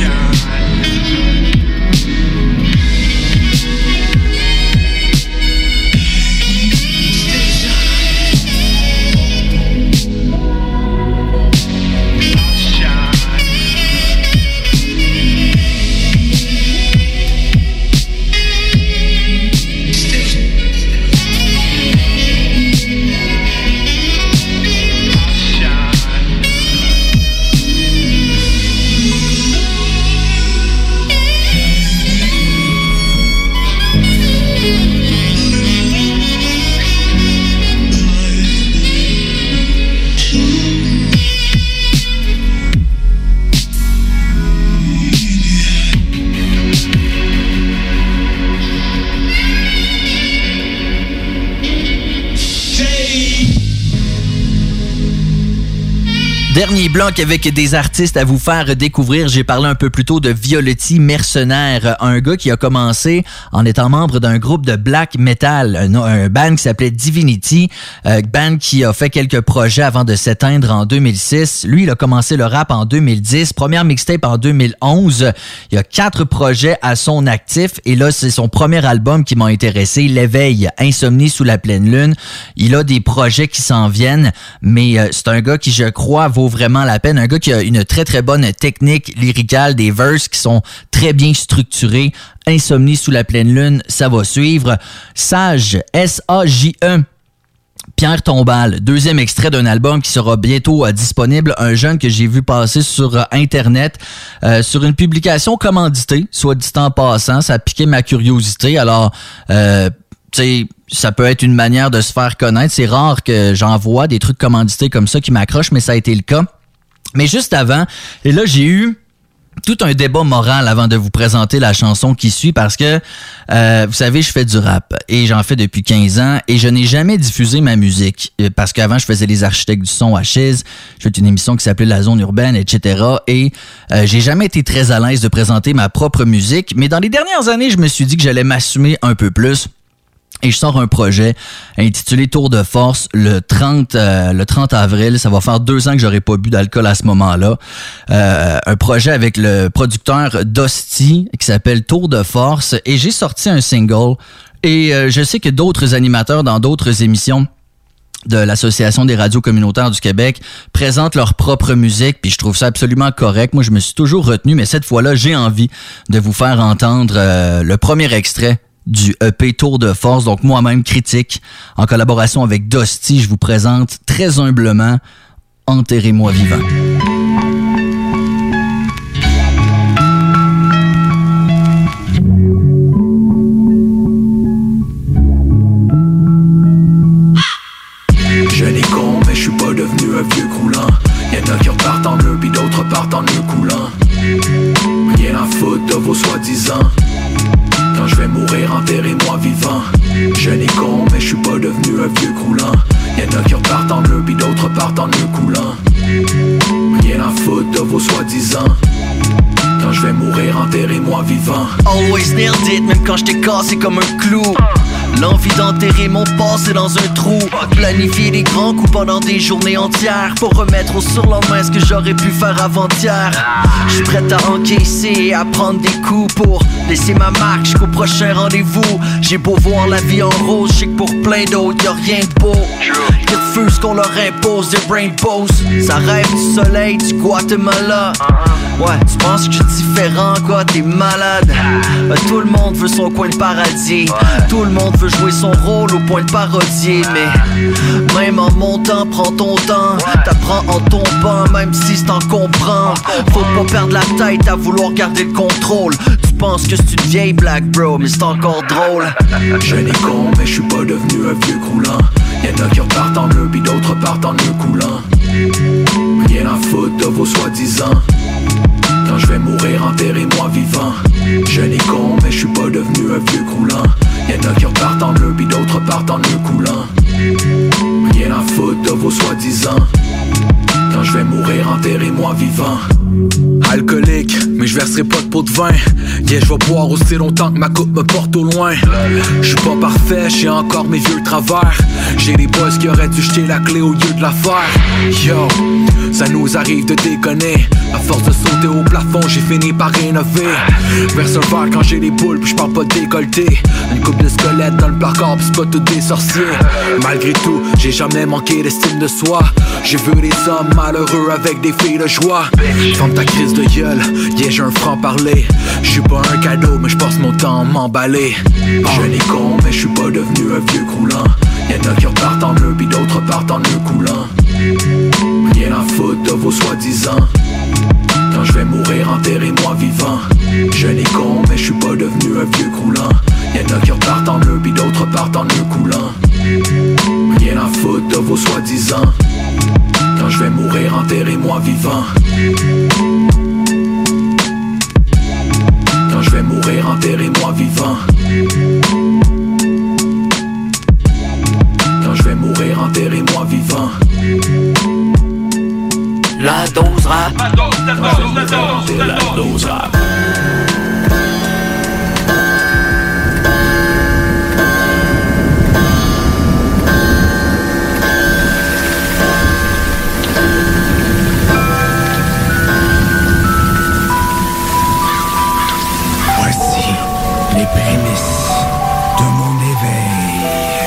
Dernier bloc avec des artistes à vous faire découvrir. J'ai parlé un peu plus tôt de Violetti Mercenaire, un gars qui a commencé en étant membre d'un groupe de black metal, un, un band qui s'appelait Divinity, un band qui a fait quelques projets avant de s'éteindre en deux mille six. Lui, il a commencé le rap en deux mille dix, première mixtape en deux mille onze. Il y a quatre projets à son actif et là, c'est son premier album qui m'a intéressé, L'éveil, Insomnie sous la pleine lune. Il a des projets qui s'en viennent, mais euh, c'est un gars qui, je crois, vaut vraiment la peine. Un gars qui a une très très bonne technique lyricale, des verses qui sont très bien structurés. Insomnie sous la pleine lune, ça va suivre. Sage, S A J E, Pierre Tombal, deuxième extrait d'un album qui sera bientôt euh, disponible. Un jeune que j'ai vu passer sur euh, Internet, euh, sur une publication commanditée, soit dit en passant. Ça a piqué ma curiosité. Alors, euh, tu sais, ça peut être une manière de se faire connaître. C'est rare que j'en vois des trucs commandités comme ça qui m'accrochent, mais ça a été le cas. Mais juste avant, et là, j'ai eu tout un débat moral avant de vous présenter la chanson qui suit parce que, euh, vous savez, je fais du rap et j'en fais depuis quinze ans et je n'ai jamais diffusé ma musique parce qu'avant, je faisais les architectes du son à Chiz. J'ai fait une émission qui s'appelait La Zone Urbaine, et cetera. Et euh, j'ai jamais été très à l'aise de présenter ma propre musique. Mais dans les dernières années, je me suis dit que j'allais m'assumer un peu plus. Et je sors un projet intitulé Tour de force le trente, euh, le trente avril. Ça va faire deux ans que j'aurais pas bu d'alcool à ce moment-là. Euh, un projet avec le producteur Dosti qui s'appelle Tour de force. Et j'ai sorti un single. Et euh, je sais que d'autres animateurs dans d'autres émissions de l'Association des radios communautaires du Québec présentent leur propre musique, puis je trouve ça absolument correct. Moi, je me suis toujours retenu, mais cette fois-là, j'ai envie de vous faire entendre euh, le premier extrait du E P Tour de force, donc moi-même critique, en collaboration avec Dosti, je vous présente très humblement Enterrez-moi vivant. Je n'ai con, mais je suis pas devenu un vieux croulant. Y'en a qui repartent en bleu, pis d'autres partent en nœud coulant. Rien à foutre de vos soi-disant. Quand je vais mourir, enterrez-moi vivant. Je n'ai con, mais je suis pas devenu un vieux croulant. Y'en a qui repartent en bleu, pis d'autres partent en nœud coulant. Rien à foutre de vos soi-disant. Quand je vais mourir, enterrez-moi vivant. Always nailed it, même quand j't'ai cassé comme un clou. L'envie d'enterrer mon passé dans un trou. Planifier des grands coups pendant des journées entières pour remettre au surlendemain ce que j'aurais pu faire avant-hier. J'suis prête à encaisser et à prendre des coups pour laisser ma marque jusqu'au prochain rendez-vous. J'ai beau voir la vie en rose, j'sais que pour plein d'autres y'a rien de beau. Ils refusent qu'on leur impose des rainbows. Ça rêve du soleil du Guatemala. Ouais, tu penses que j'suis différent, quoi, t'es malade. Tout le monde veut son coin de paradis. Tout le monde veut jouer son rôle au point de parodier. Mais même en montant, prends ton temps. T'apprends en tombant, même si c'est encombrant. Faut pas perdre la tête à vouloir garder le contrôle. Tu penses que c'est une vieille blague, bro, mais c'est encore drôle. Je n'ai con, mais je suis pas devenu un vieux croulant. Y'en a qui repartent en bleu, pis d'autres partent en nœud coulant. Rien à foutre de vos soi-disant. Quand je vais mourir, enterrez-moi vivant. Jeune et con, mais je suis pas devenu un vieux croulant. Y'en a qui repartent en bleu, pis d'autres partent en nœud coulant. Rien à foutre de vos soi-disant. Quand je vais mourir, enterrez-moi vivant. Alcoolique, mais je verserai pas de pot de vin. Yeah, je vais boire aussi longtemps que ma coupe me porte au loin. Je suis pas parfait, j'ai encore mes vieux travers. J'ai des boys qui auraient dû jeter la clé au lieu de la faire. Yo, ça nous arrive de déconner. À force de sauter au plafond, j'ai fini par rénover. Verse un verre quand j'ai les boules, puis je parle pas de décolleté. Une coupe de squelette dans le placard, pis c'est pas tout des sorciers. Malgré tout, j'ai jamais manqué d'estime de soi. J'ai vu des hommes malheureux avec des filles de joie. Ferme ta crise de gueule, yeah j'ai un franc-parler. J'suis pas un cadeau, mais j'passe mon temps à m'emballer. Jeune et con, mais j'suis pas devenu un vieux croulant. Y'en a qui repartent en bleu, pis d'autres partent en nœud coulant. Rien à foutre de vos soi-disant. Quand je vais mourir, enterrez-moi vivant. Jeune et con, mais je suis pas devenu un vieux croulant. Y'en a qui repartent en bleu, pis d'autres partent en nœud coulant. Rien à foutre de vos soi-disant. Quand je vais mourir, enterrez-moi vivant. Quand je vais mourir, enterrez-moi vivant. Quand je vais mourir, enterrez-moi vivant. La dose rap. La dose, la dose, la dose, la dose rap. Voici les prémices de mon éveil.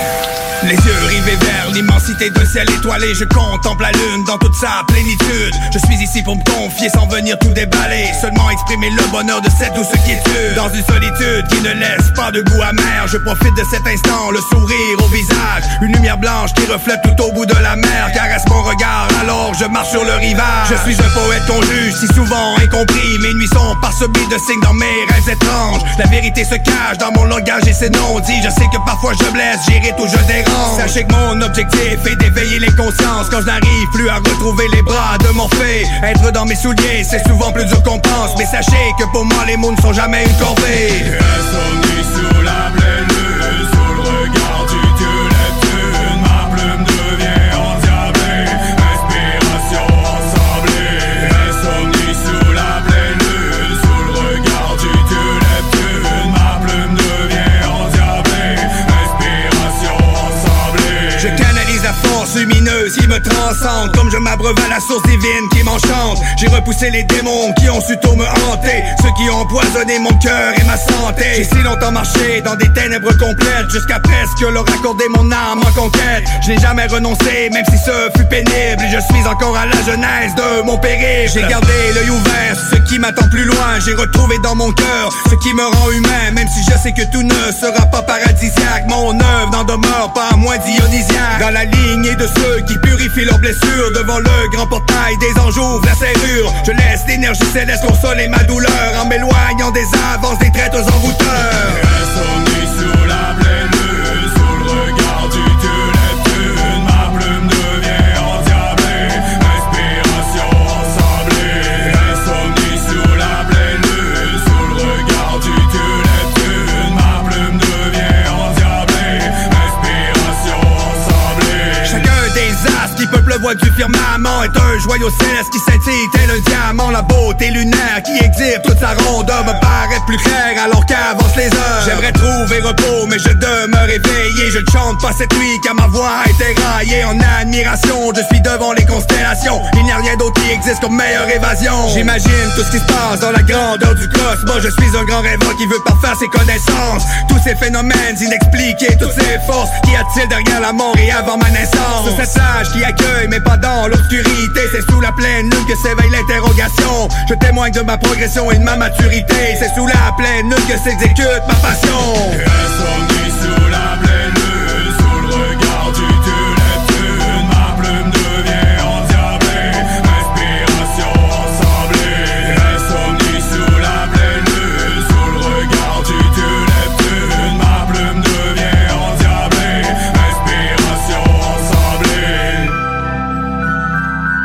Les yeux rivés vers l'immensité de ciel étoilé, je contemple la lune dans toute sa plénitude. Je suis ici pour me confier sans venir tout déballer, seulement exprimer le bonheur de cette douce quiétude. Dans une solitude qui ne laisse pas de goût amer, je profite de cet instant, le sourire au visage. Une lumière blanche qui reflète tout au bout de la mer, caresse mon regard alors je marche sur le rivage. Je suis un poète qu'on juge si souvent incompris, mes nuits sont parsemées de signes dans mes rêves étranges. La vérité se cache dans mon langage et ses non-dits. Je sais que parfois je blesse, j'irrite ou je dérange. Sachez que mon objectif est d'éveiller les consciences quand je n'arrive plus à retrouver les bras de mon fait. Être dans mes souliers, c'est souvent plus dur qu'on pense, mais sachez que pour moi les mots ne sont jamais une corvée. Insomnie sous la pleine lune, sous le regard du dieu Neptune, ma plume devient endiablée, inspiration ensablée. Insomnie sous la pleine lune, sous le regard du dieu Neptune, ma plume devient endiablée, inspiration ensablée. Je canalise la force lumineuse qui me transcende, comme je m'abreuve à la source divine qui m'enchante. J'ai repoussé les démons qui ont su tôt me hanter, ceux qui ont empoisonné mon cœur et ma santé. J'ai si longtemps marché dans des ténèbres complètes, jusqu'à presque leur accorder mon âme en conquête. Je n'ai jamais renoncé, même si ce fut pénible, et je suis encore à la genèse de mon périple. J'ai gardé l'œil ouvert sur ce qui m'attend plus loin. J'ai retrouvé dans mon cœur ce qui me rend humain, même si je sais que tout ne sera pas paradisiaque. Mon œuvre n'en demeure pas moins dionysiaque. Dans la lignée de ceux qui purifient leurs blessures, devant le grand portail des anges ouvre la serrure. Je laisse l'énergie céleste consoler ma douleur, en m'éloignant des avances des traîtres envoûteurs. Insomnie sous la pleine lune, sous le regard du dieu Neptune, ma plume devient endiablée, inspiration ensablée. Insomnie sous la pleine lune, sous le regard du dieu Neptune, ma plume devient endiablée, inspiration ensablée. Chacun des astres qui peuplent le voile du firmament est un joyau céleste qui scintille tel un diamant. La beauté lunaire qui exhibe toute sa rondeur me paraît plus claire alors qu'avancent les heures. J'aimerais trouver repos mais je demeure éveillé. Je ne chante pas cette nuit car ma voix a été raillée. En admiration, je suis devant les constellations. Il n'y a rien d'autre qui existe comme meilleure évasion. J'imagine tout ce qui se passe dans la grandeur du cosmos. Je suis un grand rêveur qui veut parfaire ses connaissances. Tous ces phénomènes inexpliqués, toutes ces forces. Qu'y a-t-il derrière la mort et avant ma naissance? C'est cette sage qui accueille mais pas dans l'obscurité. C'est sous la pleine lune que s'éveille l'interrogation. Je témoigne de ma progression et de ma maturité. C'est sous la pleine lune que s'exécute ma passion. Insomnie sous la pleine lune, sous le regard du dieu Neptune, ma plume devient endiablée, inspiration ensablée. Insomnie sous la pleine lune, sous le regard du dieu Neptune, ma plume devient endiablée, inspiration ensablée.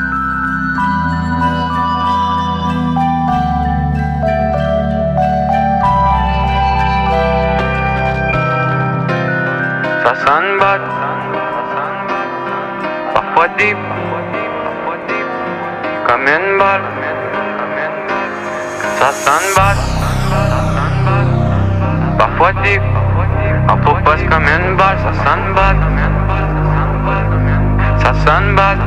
bad. Parfois deep, comme une balle. Ça sonne bad. Parfois deep, en faux poste comme une balle. Ça sonne bad. Ça sonne bad.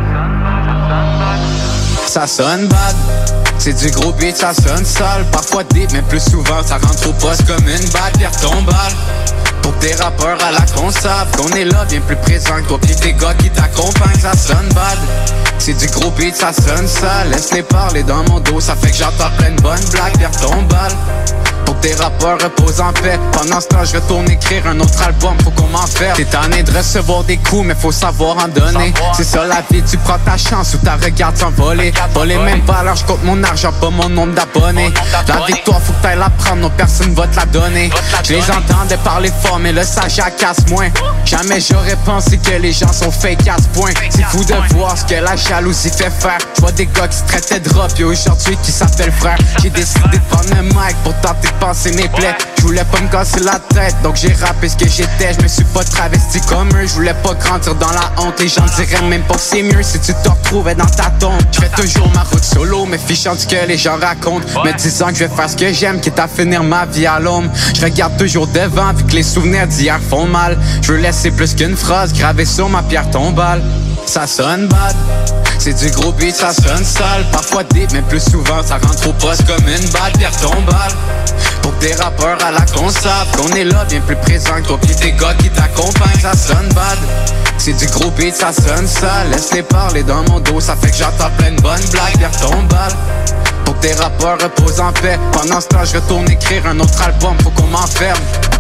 Ça sonne bad. C'est du gros beat, ça sonne sale. Parfois deep, mais plus souvent ça rentre au poste comme une balle. Pierre ton balle. Pour tes rappeurs à la consave, qu'on est là bien plus présent que toi pis tes gars qui t'accompagnent, ça sonne bad. C'est du gros beat, ça sonne sale. Laisse-les parler dans mon dos, ça fait que j'entends plein de bonnes blagues. Pierre ton balle. Pour tes rappeurs reposent en paix. Pendant ce temps je retourne écrire un autre album, faut qu'on m'enferme. T'es tanné de recevoir des coups mais faut savoir en donner. C'est ça la vie, tu prends ta chance ou ta regarde s'envoler. Pas les mêmes valeurs, je compte mon argent, pas mon nombre d'abonnés. La victoire faut que t'ailles la prendre, non personne va te la donner. Je les entendais parler fort mais le ça jacasse moins. Jamais j'aurais pensé que les gens sont fake à ce point. C'est fou de voir ce que la jalousie fait faire. Je vois des gars qui se traitaient de rap et aujourd'hui qui s'appellent frères. J'ai décidé de prendre le mic pour tenter de passer mes plaies. Je voulais pas me casser la tête, donc j'ai rappé ce que j'étais. Je me suis pas travesti comme eux, je voulais pas grandir dans la honte. Les gens diraient même pas que c'est mieux si tu te retrouvais dans ta tombe. Je fais toujours ma route solo, me fichant de ce que les gens racontent. Me disant que je vais faire ce que j'aime, quitte à finir ma vie à l'ombre. Je regarde toujours devant, vu que les souvenirs d'hier font mal. Je veux laisser plus qu'une phrase gravée sur ma pierre tombale. Ça sonne bad. C'est du gros beat, ça sonne sale. Parfois deep, mais plus souvent ça rentre au poste comme une balle. Pierre tombale. Pour tes rappeurs à la consave, qu'on est là bien plus présent que toi pis tes gars qui t'accompagnent, ça sonne bad. C'est du gros beat, ça sonne sale. Laisse-les parler dans mon dos, ça fait que j'entends plein de bonnes blagues. Pierre tombale. Pour tes rappeurs reposent en paix. Pendant ce temps je retourne écrire un autre album, faut qu'on m'enferme.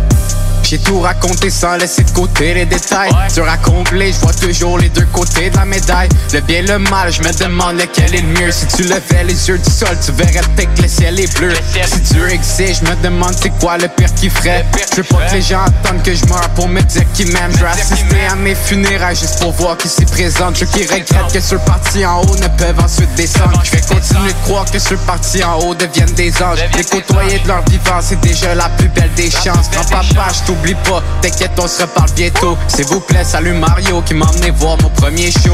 J'ai tout raconté sans laisser de côté les détails. Dur à combler, je vois toujours les deux côtés de la médaille. Le bien et le mal, je me demande lequel est le mieux. Si tu levais les yeux du sol, tu verrais peut-être que le ciel est bleu. Si Dieu existe, je me demande c'est quoi le pire qu'il ferait. Je veux pas que les gens attendent que je meure pour me dire qu'ils m'aiment. Je veux assister à mes funérailles juste pour voir qui s'y présente. Ceux qui regrettent que ceux partis en haut ne peuvent ensuite descendre. Je vais continuer de croire que ceux partis en haut deviennent des anges. Les côtoyer de leur vivant, c'est déjà la plus belle des chances. Grand papa, je t'oublie pas, t'inquiète, on se reparle bientôt. S'il vous plaît, salut Mario qui m'a emmené voir mon premier show.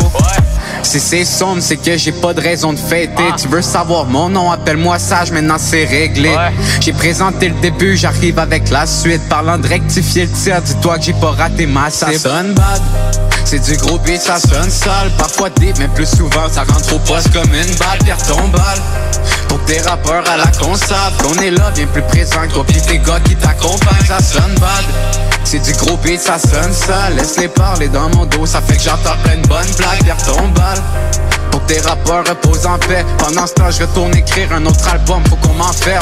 Si c'est sombre, c'est que j'ai pas de raison de fêter. Tu veux savoir mon nom, appelle-moi Sage, maintenant c'est réglé. J'ai présenté le début, j'arrive avec la suite. Parlant de rectifier le tir, dis-toi que j'ai pas raté ma cible. Ça sonne bad. C'est du gros beat, ça sonne sale. Parfois deep, mais plus souvent ça rentre au poste comme une balle. Pierre tombale. Pour tes rappeurs à la consave, qu'on est là bien plus présent que toi pis tes gars qui t'accompagnent, ça sonne bad. C'est du gros beat, ça sonne sale. Laisse-les parler dans mon dos, ça fait que j'entends plein de bonnes blagues. Pierre tombale. Pour tes rappeurs reposent en paix. Pendant ce temps je retourne écrire un autre album, faut qu'on m'enferme.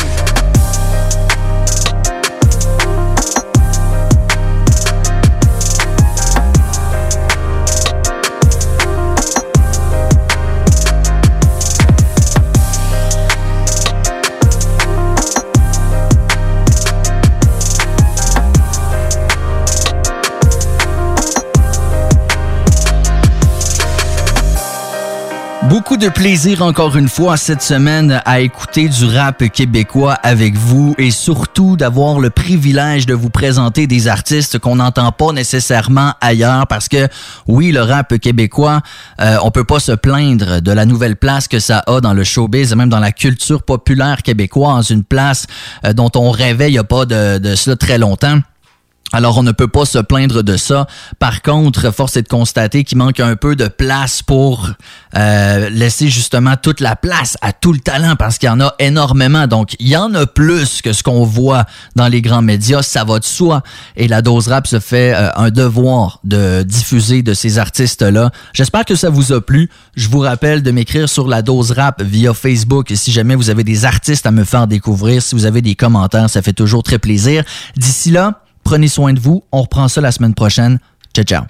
Beaucoup de plaisir encore une fois cette semaine à écouter du rap québécois avec vous et surtout d'avoir le privilège de vous présenter des artistes qu'on n'entend pas nécessairement ailleurs parce que oui, le rap québécois, euh, on peut pas se plaindre de la nouvelle place que ça a dans le showbiz et même dans la culture populaire québécoise, une place euh, dont on rêvait il y a pas de, de cela très longtemps. Alors, on ne peut pas se plaindre de ça. Par contre, force est de constater qu'il manque un peu de place pour euh, laisser justement toute la place à tout le talent parce qu'il y en a énormément. Donc, il y en a plus que ce qu'on voit dans les grands médias. Ça va de soi. Et la Dose Rap se fait euh, un devoir de diffuser de ces artistes-là. J'espère que ça vous a plu. Je vous rappelle de m'écrire sur la Dose Rap via Facebook si jamais vous avez des artistes à me faire découvrir. Si vous avez des commentaires, ça fait toujours très plaisir. D'ici là, prenez soin de vous. On reprend ça la semaine prochaine. Ciao, ciao.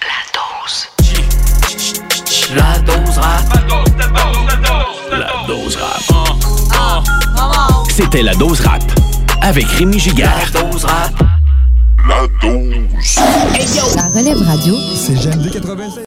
La dose. La dose rap. La dose rap. C'était la dose rap avec Rémi Giguère. La dose rap. La dose. La relève radio. C'est G M D quatre-vingt-seize.